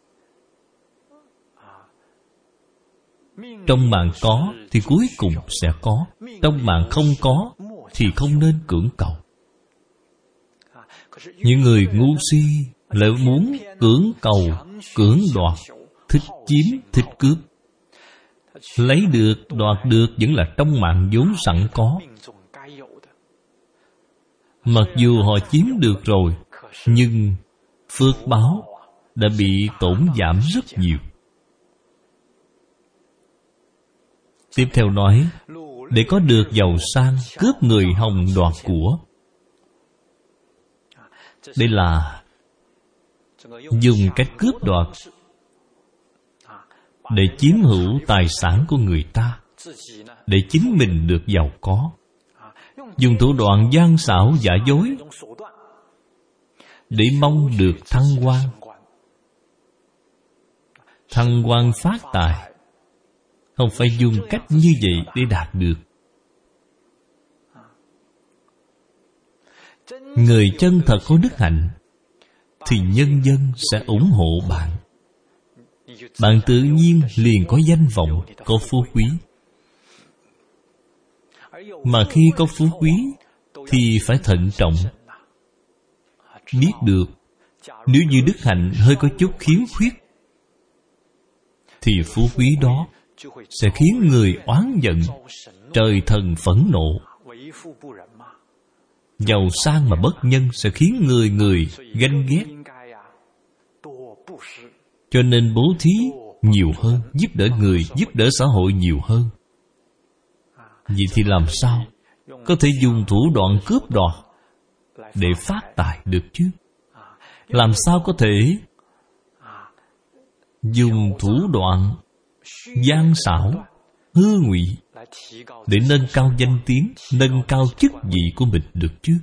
Trong mạng có thì cuối cùng sẽ có, trong mạng không có thì không nên cưỡng cầu. Những người ngu si lại muốn cưỡng cầu, cưỡng đoạt, thích chiếm, thích cướp. Lấy được, đoạt được vẫn là trong mạng vốn sẵn có. Mặc dù họ chiếm được rồi, nhưng phước báo đã bị tổn giảm rất nhiều. Tiếp theo nói, để có được giàu sang, cướp người hồng đoạt của. Đây là dùng cách cướp đoạt để chiếm hữu tài sản của người ta, để chính mình được giàu có. Dùng thủ đoạn gian xảo giả dối để mong được thăng quan. Thăng quan phát tài không phải dùng cách như vậy để đạt được. Người chân thật có đức hạnh thì nhân dân sẽ ủng hộ bạn. Bạn tự nhiên liền có danh vọng, có phú quý. Mà khi có phú quý thì phải thận trọng. Biết được, nếu như đức hạnh hơi có chút khiếm khuyết thì phú quý đó sẽ khiến người oán giận, trời thần phẫn nộ. Giàu sang mà bất nhân sẽ khiến người người ganh ghét. Cho nên bố thí nhiều hơn, giúp đỡ người, giúp đỡ xã hội nhiều hơn. Vậy thì làm sao có thể dùng thủ đoạn cướp đoạt để phát tài được chứ? Làm sao có thể dùng thủ đoạn gian xảo, hư ngụy để nâng cao danh tiếng, nâng cao chức vị của mình được chứ?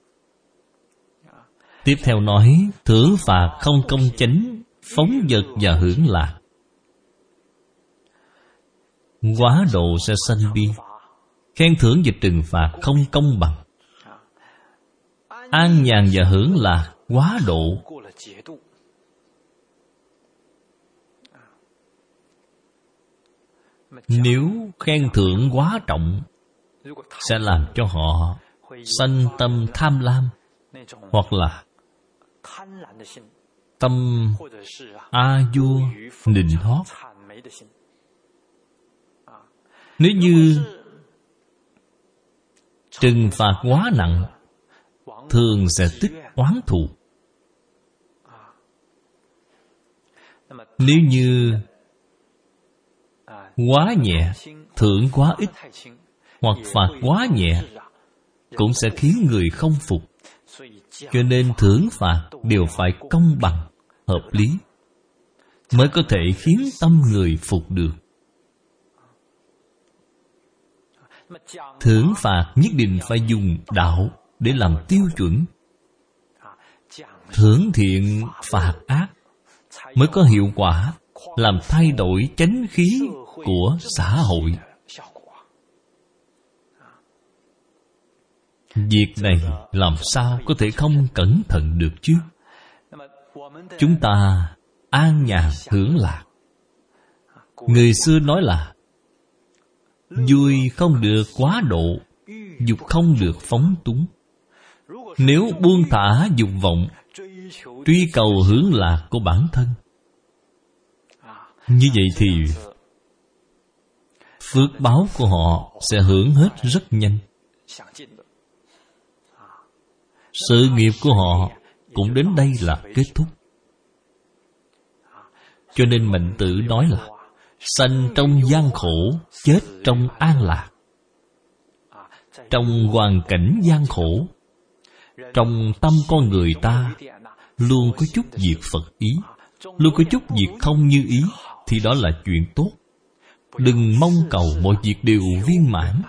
Tiếp theo nói, thưởng phạt không công chánh, phóng dật và hưởng lạc. Quá độ sẽ sanh bi. Khen thưởng và trừng phạt không công bằng. An nhàn và hưởng lạc quá độ. Nếu khen thưởng quá trọng sẽ làm cho họ sanh tâm tham lam, hoặc là tâm a vua nịnh hót. Nếu như trừng phạt quá nặng, thường sẽ tích oán thù. Nếu như quá nhẹ, thưởng quá ít, hoặc phạt quá nhẹ, cũng sẽ khiến người không phục. Cho nên thưởng phạt đều phải công bằng, hợp lý, mới có thể khiến tâm người phục được. Thưởng phạt nhất định phải dùng đạo để làm tiêu chuẩn. Thưởng thiện phạt ác mới có hiệu quả làm thay đổi chánh khí của xã hội. Việc này làm sao có thể không cẩn thận được chứ? Chúng ta an nhàn hưởng lạc. Người xưa nói là vui không được quá độ, dục không được phóng túng. Nếu buông thả dục vọng, truy cầu hưởng lạc của bản thân, như vậy thì phước báo của họ sẽ hưởng hết rất nhanh. Sự nghiệp của họ cũng đến đây là kết thúc. Cho nên Mạnh Tử nói là sanh trong gian khổ, chết trong an lạc. Trong hoàn cảnh gian khổ, trong tâm con người ta luôn có chút việc Phật ý, luôn có chút việc không như ý, thì đó là chuyện tốt. Đừng mong cầu mọi việc đều viên mãn.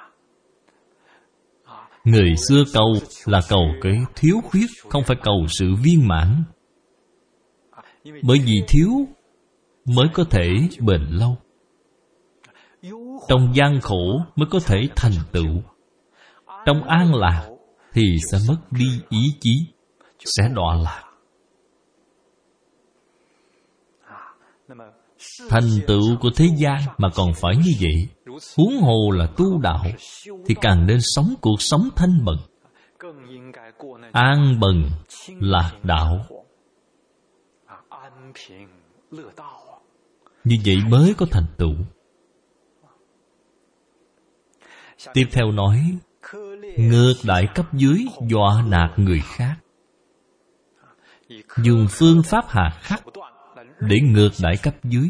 Người xưa cầu là cầu cái thiếu khuyết, không phải cầu sự viên mãn. Bởi vì thiếu mới có thể bền lâu, trong gian khổ mới có thể thành tựu, trong an lạc thì sẽ mất đi ý chí, sẽ đọa lạc. Thành tựu của thế gian mà còn phải như vậy, huống hồ là tu đạo, thì càng nên sống cuộc sống thanh bần, an bần lạc đạo. Như vậy mới có thành tựu. Tiếp theo nói, ngược đại cấp dưới dọa nạt người khác. Dùng phương pháp hà khắc để ngược đại cấp dưới,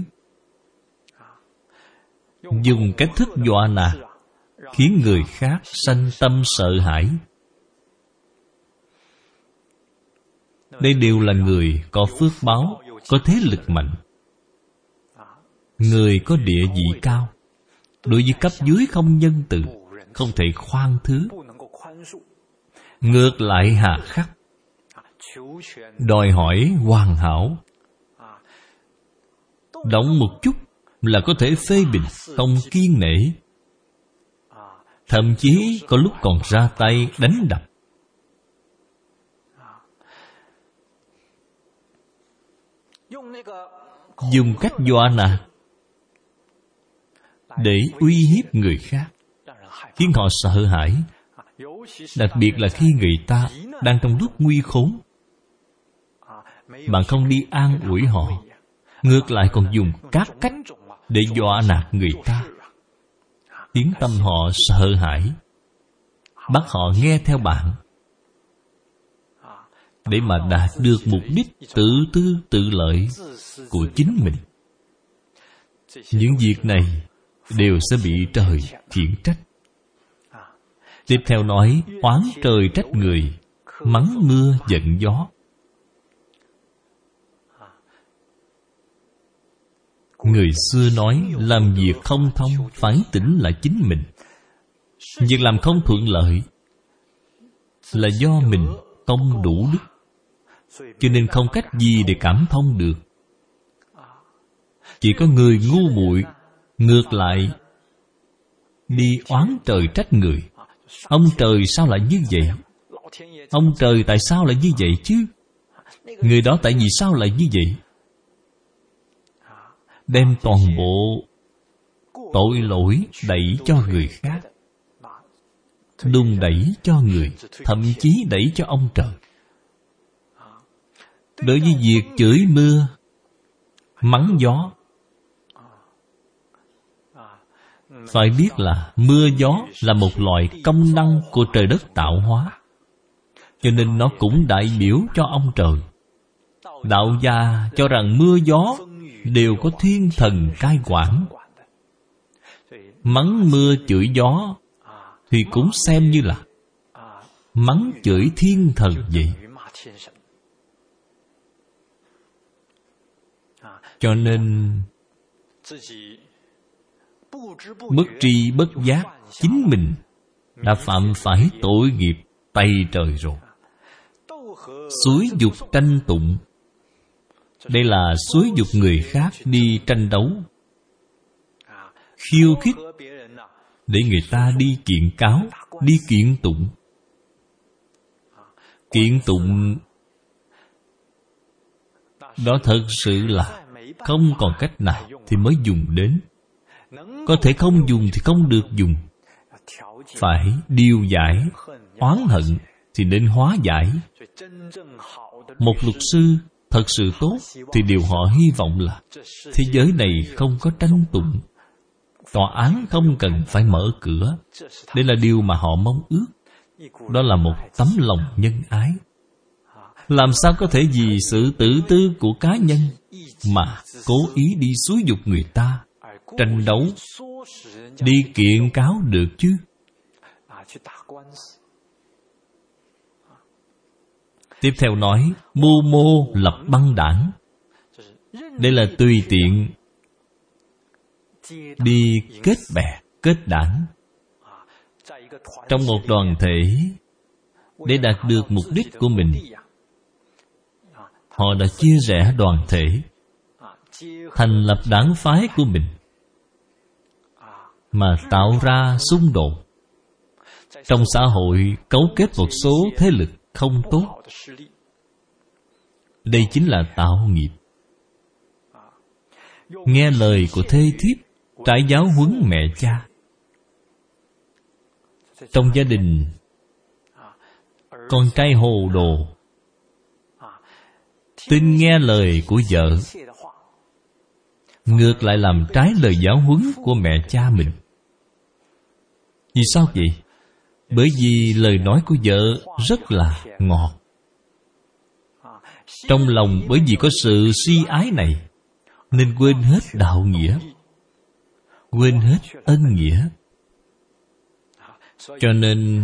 dùng cách thức dọa nạt khiến người khác sanh tâm sợ hãi. Đây đều là người có phước báo, có thế lực mạnh, người có địa vị cao. Đối với cấp dưới không nhân từ, không thể khoan thứ. Ngược lại hà khắc, đòi hỏi hoàn hảo. Động một chút là có thể phê bình, không kiêng nể, thậm chí có lúc còn ra tay đánh đập. Dùng cách dọa nạt để uy hiếp người khác, khiến họ sợ hãi. Đặc biệt là khi người ta đang trong lúc nguy khốn, bạn không đi an ủi họ, ngược lại còn dùng các cách để dọa nạt người ta, khiến tâm họ sợ hãi, bắt họ nghe theo bạn, để mà đạt được mục đích tự tư tự lợi của chính mình. Những việc này đều sẽ bị trời khiển trách. Tiếp theo nói, oán trời trách người, mắng mưa giận gió. Người xưa nói, làm việc không thông, phản tỉnh là chính mình. Việc làm không thuận lợi là do mình không đủ đức, cho nên không cách gì để cảm thông được. Chỉ có người ngu muội ngược lại đi oán trời trách người. Ông trời sao lại như vậy? Ông trời tại sao lại như vậy chứ? Người đó tại vì sao lại như vậy? Đem toàn bộ tội lỗi đẩy cho người khác, đùn đẩy cho người, thậm chí đẩy cho ông trời. Đối với việc chửi mưa, mắng gió, phải biết là mưa gió là một loại công năng của trời đất tạo hóa, cho nên nó cũng đại biểu cho ông trời. Đạo gia cho rằng mưa gió đều có thiên thần cai quản. Mắng mưa chửi gió thì cũng xem như là mắng chửi thiên thần vậy. Cho nên bất tri bất giác, chính mình đã phạm phải tội nghiệp tày trời rồi. Xúi dục tranh tụng, đây là xúi dục người khác đi tranh đấu, khiêu khích để người ta đi kiện cáo, đi kiện tụng. Kiện tụng đó thật sự là không còn cách nào thì mới dùng đến. Có thể không dùng thì không được dùng. Phải điều giải oán hận thì nên hóa giải. Một luật sư thật sự tốt thì điều họ hy vọng là thế giới này không có tranh tụng, tòa án không cần phải mở cửa. Đây là điều mà họ mong ước. Đó là một tấm lòng nhân ái. Làm sao có thể vì sự tự tư của cá nhân mà cố ý đi xúi dục người ta tranh đấu, đi kiện cáo được chứ? Tiếp theo nói mưu mô lập băng đảng. Đây là tùy tiện đi kết bè, kết đảng trong một đoàn thể để đạt được mục đích của mình. Họ đã chia rẽ đoàn thể, thành lập đảng phái của mình, mà tạo ra xung đột. Trong xã hội cấu kết một số thế lực không tốt. Đây chính là tạo nghiệp. Nghe lời của thê thiếp, trái giáo huấn mẹ cha. Trong gia đình, con trai hồ đồ, tin nghe lời của vợ, ngược lại làm trái lời giáo huấn của mẹ cha mình. Vì sao vậy? Bởi vì lời nói của vợ rất là ngọt. Trong lòng bởi vì có sự si ái này, nên quên hết đạo nghĩa, quên hết ân nghĩa. Cho nên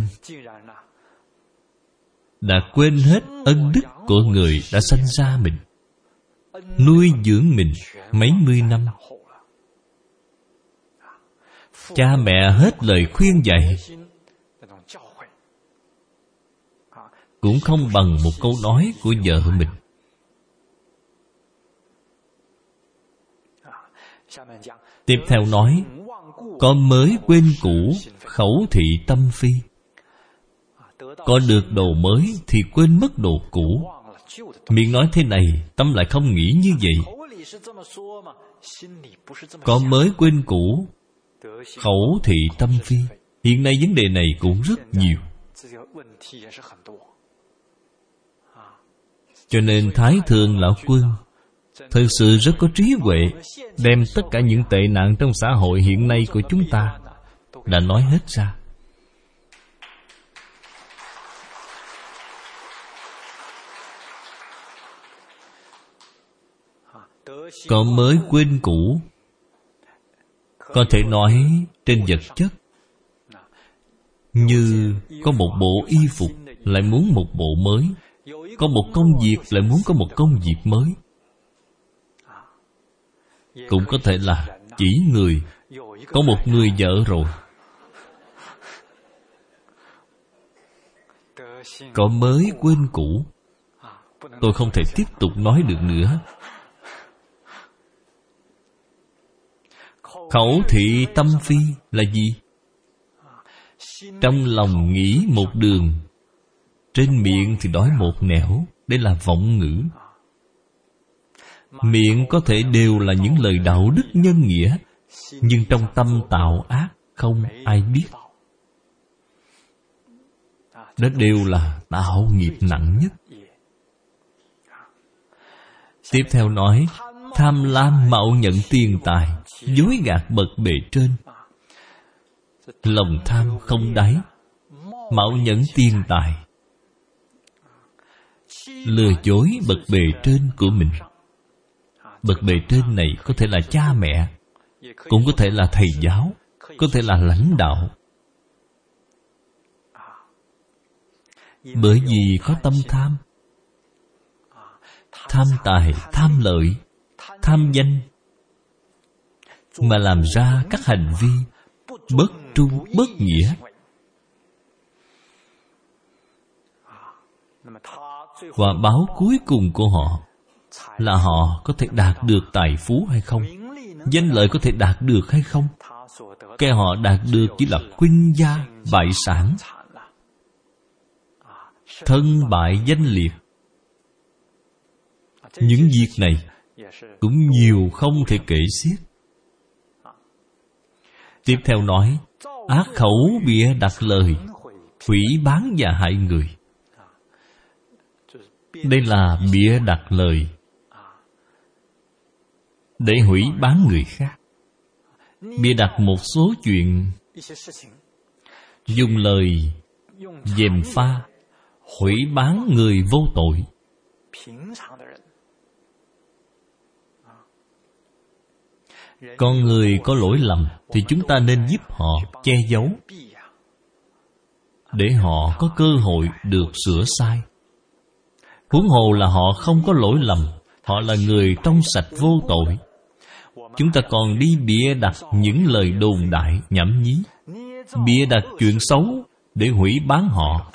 đã quên hết ân đức của người đã sanh ra mình, nuôi dưỡng mình mấy mươi năm. Cha mẹ hết lời khuyên dạy cũng không bằng một câu nói của vợ mình. Tiếp theo nói có mới quên cũ, khẩu thị tâm phi. Có được đồ mới thì quên mất đồ cũ. Miệng nói thế này, tâm lại không nghĩ như vậy. Có mới quên cũ, khẩu thị tâm phi. Hiện nay vấn đề này cũng rất nhiều. Cho nên Thái Thượng Lão Quân thực sự rất có trí huệ, đem tất cả những tệ nạn trong xã hội hiện nay của chúng ta đã nói hết ra. Có mới quên cũ, có thể nói trên vật chất, như có một bộ y phục lại muốn một bộ mới, có một công việc lại muốn có một công việc mới. Cũng có thể là chỉ người có một người vợ rồi. Có mới quên cũ. Tôi không thể tiếp tục nói được nữa. Khẩu thị tâm phi là gì? Trong lòng nghĩ một đường, trên miệng thì nói một nẻo. Đây là vọng ngữ. Miệng có thể đều là những lời đạo đức nhân nghĩa, nhưng trong tâm tạo ác không ai biết. Đó đều là tạo nghiệp nặng nhất. Tiếp theo nói tham lam mạo nhận tiền tài, dối gạt bậc bề trên. Lòng tham không đáy, mạo nhận tiền tài, lừa dối bậc bề trên của mình. Bậc bề trên này có thể là cha mẹ, cũng có thể là thầy giáo, có thể là lãnh đạo. Bởi vì có tâm tham, tham tài, tham lợi, tham danh, mà làm ra các hành vi bất trung, bất nghĩa. Quả báo cuối cùng của họ là họ có thể đạt được tài phú hay không, danh lợi có thể đạt được hay không. Cái họ đạt được chỉ là khuynh gia bại sản, thân bại danh liệt. Những việc này cũng nhiều không thể kể xiết. Tiếp theo nói ác khẩu bịa đặt lời, hủy bán và hại người. Đây là bịa đặt lời để hủy bán người khác. Bịa đặt một số chuyện, dùng lời gièm pha hủy bán người vô tội. Con người có lỗi lầm thì chúng ta nên giúp họ che giấu, để họ có cơ hội được sửa sai. Huống hồ là họ không có lỗi lầm, họ là người trong sạch vô tội. Chúng ta còn đi bịa đặt những lời đồn đại nhảm nhí, bịa đặt chuyện xấu để hủy bán họ.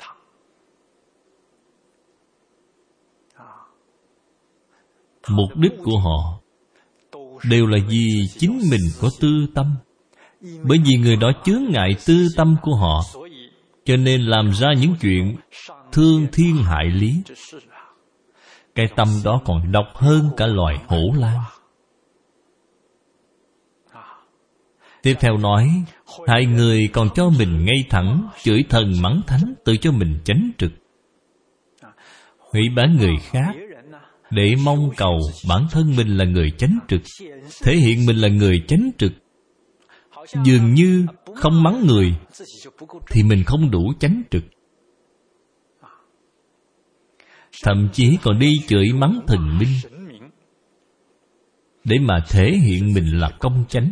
Mục đích của họ đều là vì chính mình có tư tâm. Bởi vì người đó chướng ngại tư tâm của họ, cho nên làm ra những chuyện thương thiên hại lý. Cái tâm đó còn độc hơn cả loài hổ lang. Tiếp theo nói, hại người còn cho mình ngay thẳng, chửi thần mắng thánh, tự cho mình chánh trực. Hủy bán người khác để mong cầu bản thân mình là người chánh trực, thể hiện mình là người chánh trực. Dường như không mắng người thì mình không đủ chánh trực. Thậm chí còn đi chửi mắng thần minh để mà thể hiện mình là công chánh.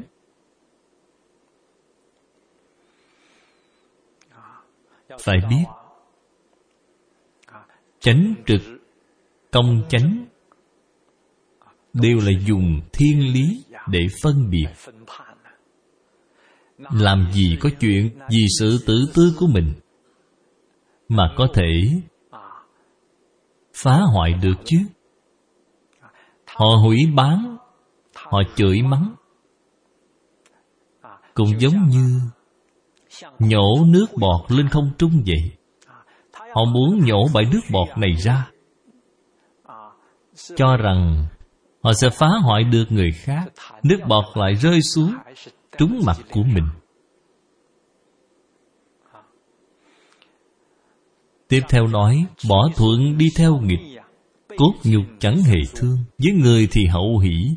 Phải biết, chánh trực, công chánh đều là dùng thiên lý để phân biệt. Làm gì có chuyện vì sự tự tư của mình mà có thể phá hoại được chứ? Họ hủy bán, họ chửi mắng, cũng giống như nhổ nước bọt lên không trung vậy. Họ muốn nhổ bãi nước bọt này ra, cho rằng họ sẽ phá hoại được người khác. Nước bọt lại rơi xuống trúng mặt của mình. Tiếp theo nói, bỏ thuận đi theo nghịch, cốt nhục chẳng hề thương. Với người thì hậu hỷ.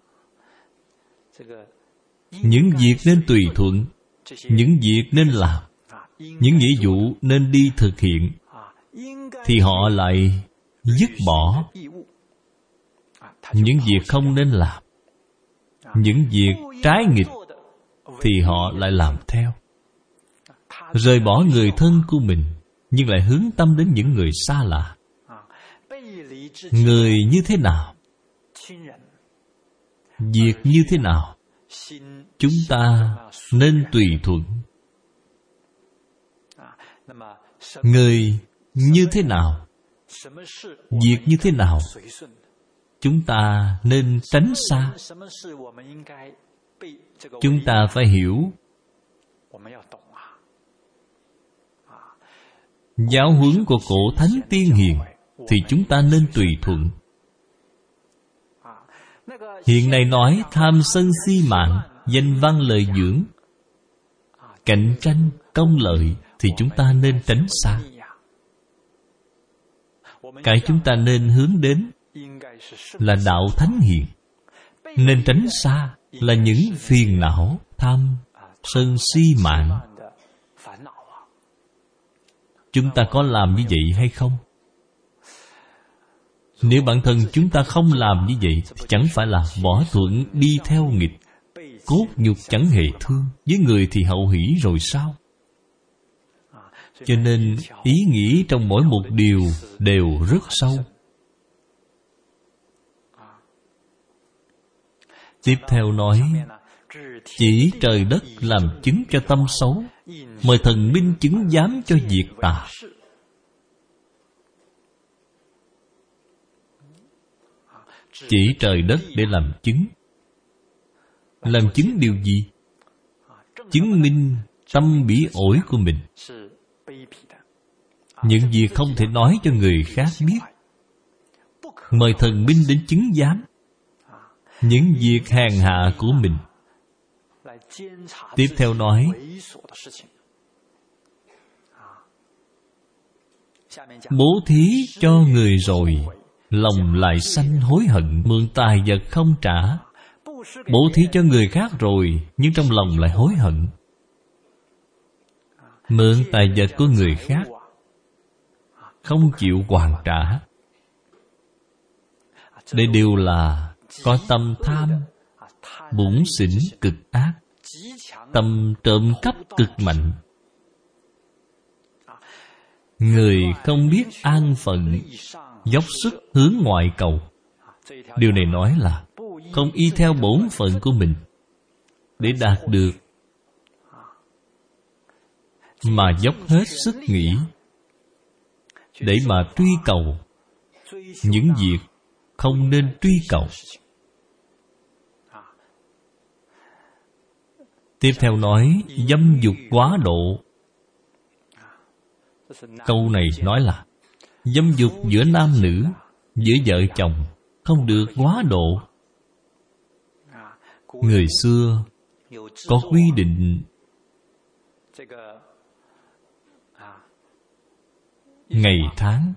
Những việc nên tùy thuận, những việc nên làm, những nghĩa vụ nên đi thực hiện, thì họ lại dứt bỏ. Những việc không nên làm, những việc trái nghịch, thì họ lại làm theo. Rời bỏ người thân của mình, nhưng lại hướng tâm đến những người xa lạ. Người như thế nào, việc như thế nào, chúng ta nên tùy thuận. Người như thế nào, việc như thế nào, chúng ta nên tránh xa. Chúng ta phải hiểu. Giáo huấn của cổ thánh tiên hiền thì chúng ta nên tùy thuận. Hiện nay nói tham sân si mạng, danh văn lợi dưỡng, cạnh tranh, công lợi, thì chúng ta nên tránh xa. Cái chúng ta nên hướng đến là đạo thánh hiền. Nên tránh xa là những phiền não tham sân si mạng. Chúng ta có làm như vậy hay không? Nếu bản thân chúng ta không làm như vậy, thì chẳng phải là bỏ thuận đi theo nghịch, cốt nhục chẳng hề thương. Với người thì hậu hỷ rồi sao? Cho nên ý nghĩ trong mỗi một điều đều rất sâu. Tiếp theo nói, chỉ trời đất làm chứng cho tâm xấu, mời thần minh chứng giám cho việc tà. Chỉ trời đất để làm chứng. Làm chứng điều gì? Chứng minh tâm bỉ ổi của mình. Những việc không thể nói cho người khác biết, mời thần minh đến chứng giám. Những việc hèn hạ của mình. Tiếp theo nói, bố thí cho người rồi, lòng lại sanh hối hận, mượn tài vật không trả. Bố thí cho người khác rồi, nhưng trong lòng lại hối hận. Mượn tài vật của người khác, không chịu hoàn trả. Đây đều là có tâm tham, bủn xỉn cực ác, tâm trộm cắp cực mạnh. Người không biết an phận, dốc sức hướng ngoại cầu. Điều này nói là không y theo bổn phận của mình để đạt được, mà dốc hết sức nghĩ để mà truy cầu những việc không nên truy cầu. Tiếp theo nói dâm dục quá độ. Câu này nói là dâm dục giữa nam nữ, giữa vợ chồng không được quá độ. Người xưa có quy định ngày tháng,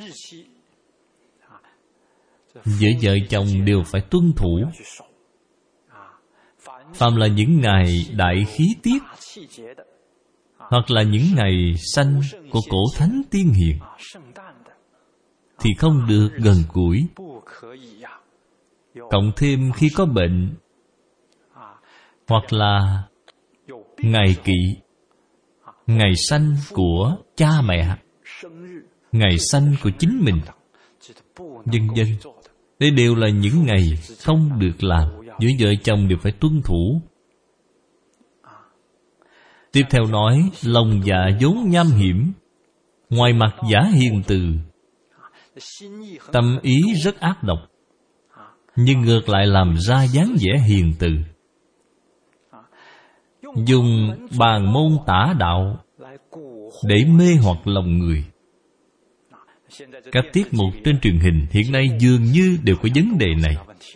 giữa vợ chồng đều phải tuân thủ. Phàm là những ngày đại khí tiết, hoặc là những ngày sanh của cổ thánh tiên hiền, thì không được gần gũi. Cộng thêm khi có bệnh, hoặc là ngày kỵ, ngày sanh của cha mẹ, ngày sanh của chính mình, vân vân. Đây đều là những ngày không được làm, giữa vợ chồng đều phải tuân thủ. Tiếp theo nói lòng dạ vốn nham hiểm, ngoài mặt giả hiền từ, tâm ý rất ác độc, nhưng ngược lại làm ra dáng vẻ hiền từ. Dùng bàn môn tả đạo để mê hoặc lòng người. Các tiết mục trên truyền hình hiện nay dường như đều có vấn đề này.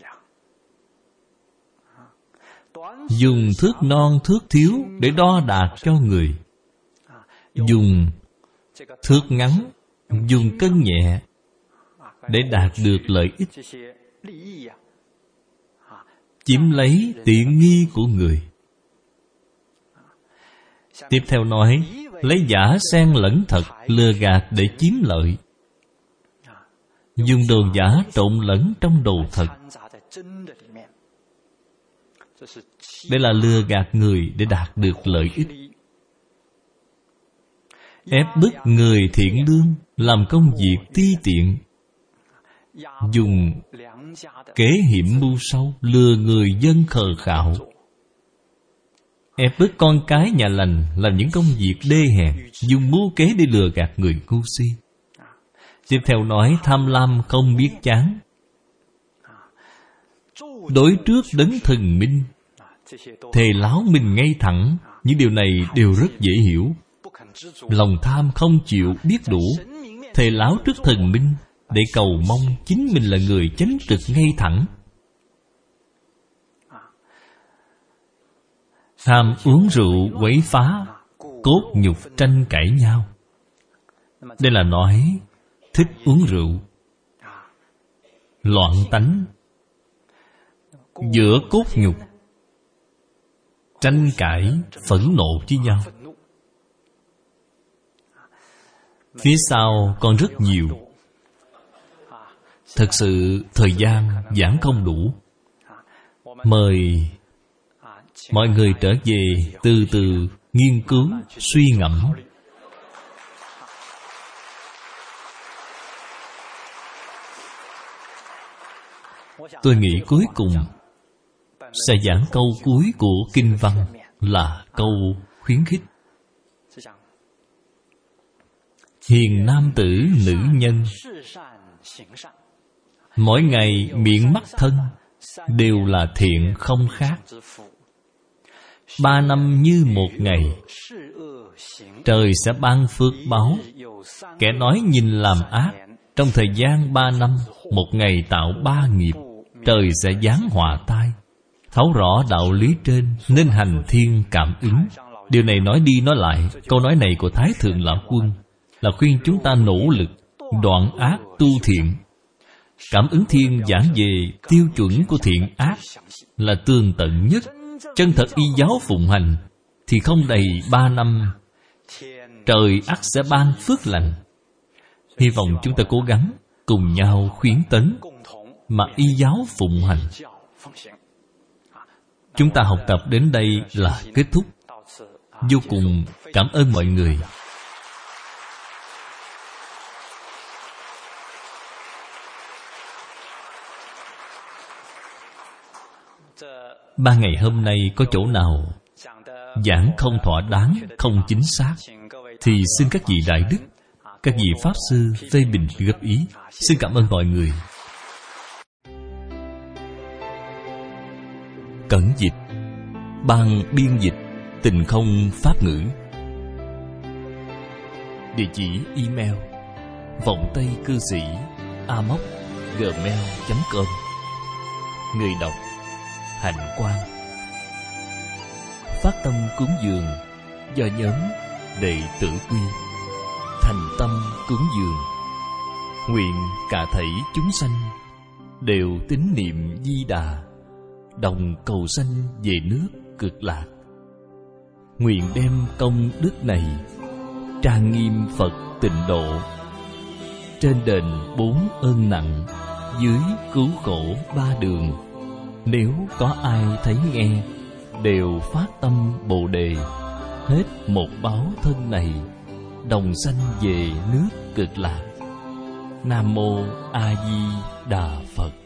Dùng thước non thước thiếu để đo đạc cho người, dùng thước ngắn, dùng cân nhẹ để đạt được lợi ích, chiếm lấy tiện nghi của người. Tiếp theo nói lấy giả xen lẫn thật, lừa gạt để chiếm lợi. Dùng đồ giả trộn lẫn trong đồ thật. Đây là lừa gạt người để đạt được lợi ích. Ép bức người thiện lương làm công việc ti tiện. Dùng kế hiểm mưu sâu lừa người dân khờ khạo. Ép bức con cái nhà lành làm những công việc đê hèn, dùng mưu kế để lừa gạt người ngu si. Tiếp theo nói tham lam không biết chán. Đối trước đấng thần minh, thề láo mình ngay thẳng. Những điều này đều rất dễ hiểu. Lòng tham không chịu biết đủ, thề láo trước thần minh để cầu mong chính mình là người chánh trực ngay thẳng. Tham uống rượu quấy phá, cốt nhục tranh cãi nhau. Đây là nói thích uống rượu, loạn tánh, giữa cốt nhục tranh cãi, phẫn nộ với nhau. Phía sau còn rất nhiều. Thật sự thời gian giảng không đủ. Mời mọi người trở về từ từ nghiên cứu, suy ngẫm. Tôi nghĩ cuối cùng sẽ giảng câu cuối của kinh văn là câu khuyến khích. Hiền nam tử nữ nhân, mỗi ngày miệng mắt thân đều là thiện không khác. Ba năm như một ngày, trời sẽ ban phước báo. Kẻ nói nhìn làm ác, trong thời gian ba năm, một ngày tạo ba nghiệp, trời sẽ giáng họa tai. Thấu rõ đạo lý trên nên hành thiên cảm ứng. Điều này nói đi nói lại, câu nói này của Thái Thượng Lão Quân là khuyên chúng ta nỗ lực đoạn ác tu thiện. Cảm ứng thiên giảng về tiêu chuẩn của thiện ác là tường tận nhất. Chân thật y giáo phụng hành thì không đầy ba năm, trời ắt sẽ ban phước lành. Hy vọng chúng ta cố gắng cùng nhau khuyến tấn mà y giáo phụng hành. Chúng ta học tập đến đây là kết thúc. Vô cùng cảm ơn mọi người. Ba ngày hôm nay có chỗ nào giảng không thỏa đáng, không chính xác, thì xin các vị đại đức, các vị pháp sư phê bình góp ý. Xin cảm ơn mọi người. Cẩn dịch, ban biên dịch Tình Không Pháp Ngữ. Địa chỉ email vọng tây cư sĩ a m o c gmail chấm com. Người đọc Hạnh Quang. Phát tâm cúng dường do nhóm Đệ Tử Quy. Thành tâm cúng dường, nguyện cả thảy chúng sanh đều tín niệm Di Đà, đồng cầu sanh về nước Cực Lạc. Nguyện đem công đức này trang nghiêm Phật Tịnh Độ, trên đền bốn ơn nặng, dưới cứu khổ ba đường. Nếu có ai thấy nghe, đều phát tâm Bồ Đề, hết một báo thân này, đồng sanh về nước Cực Lạc. Nam Mô A Di Đà Phật.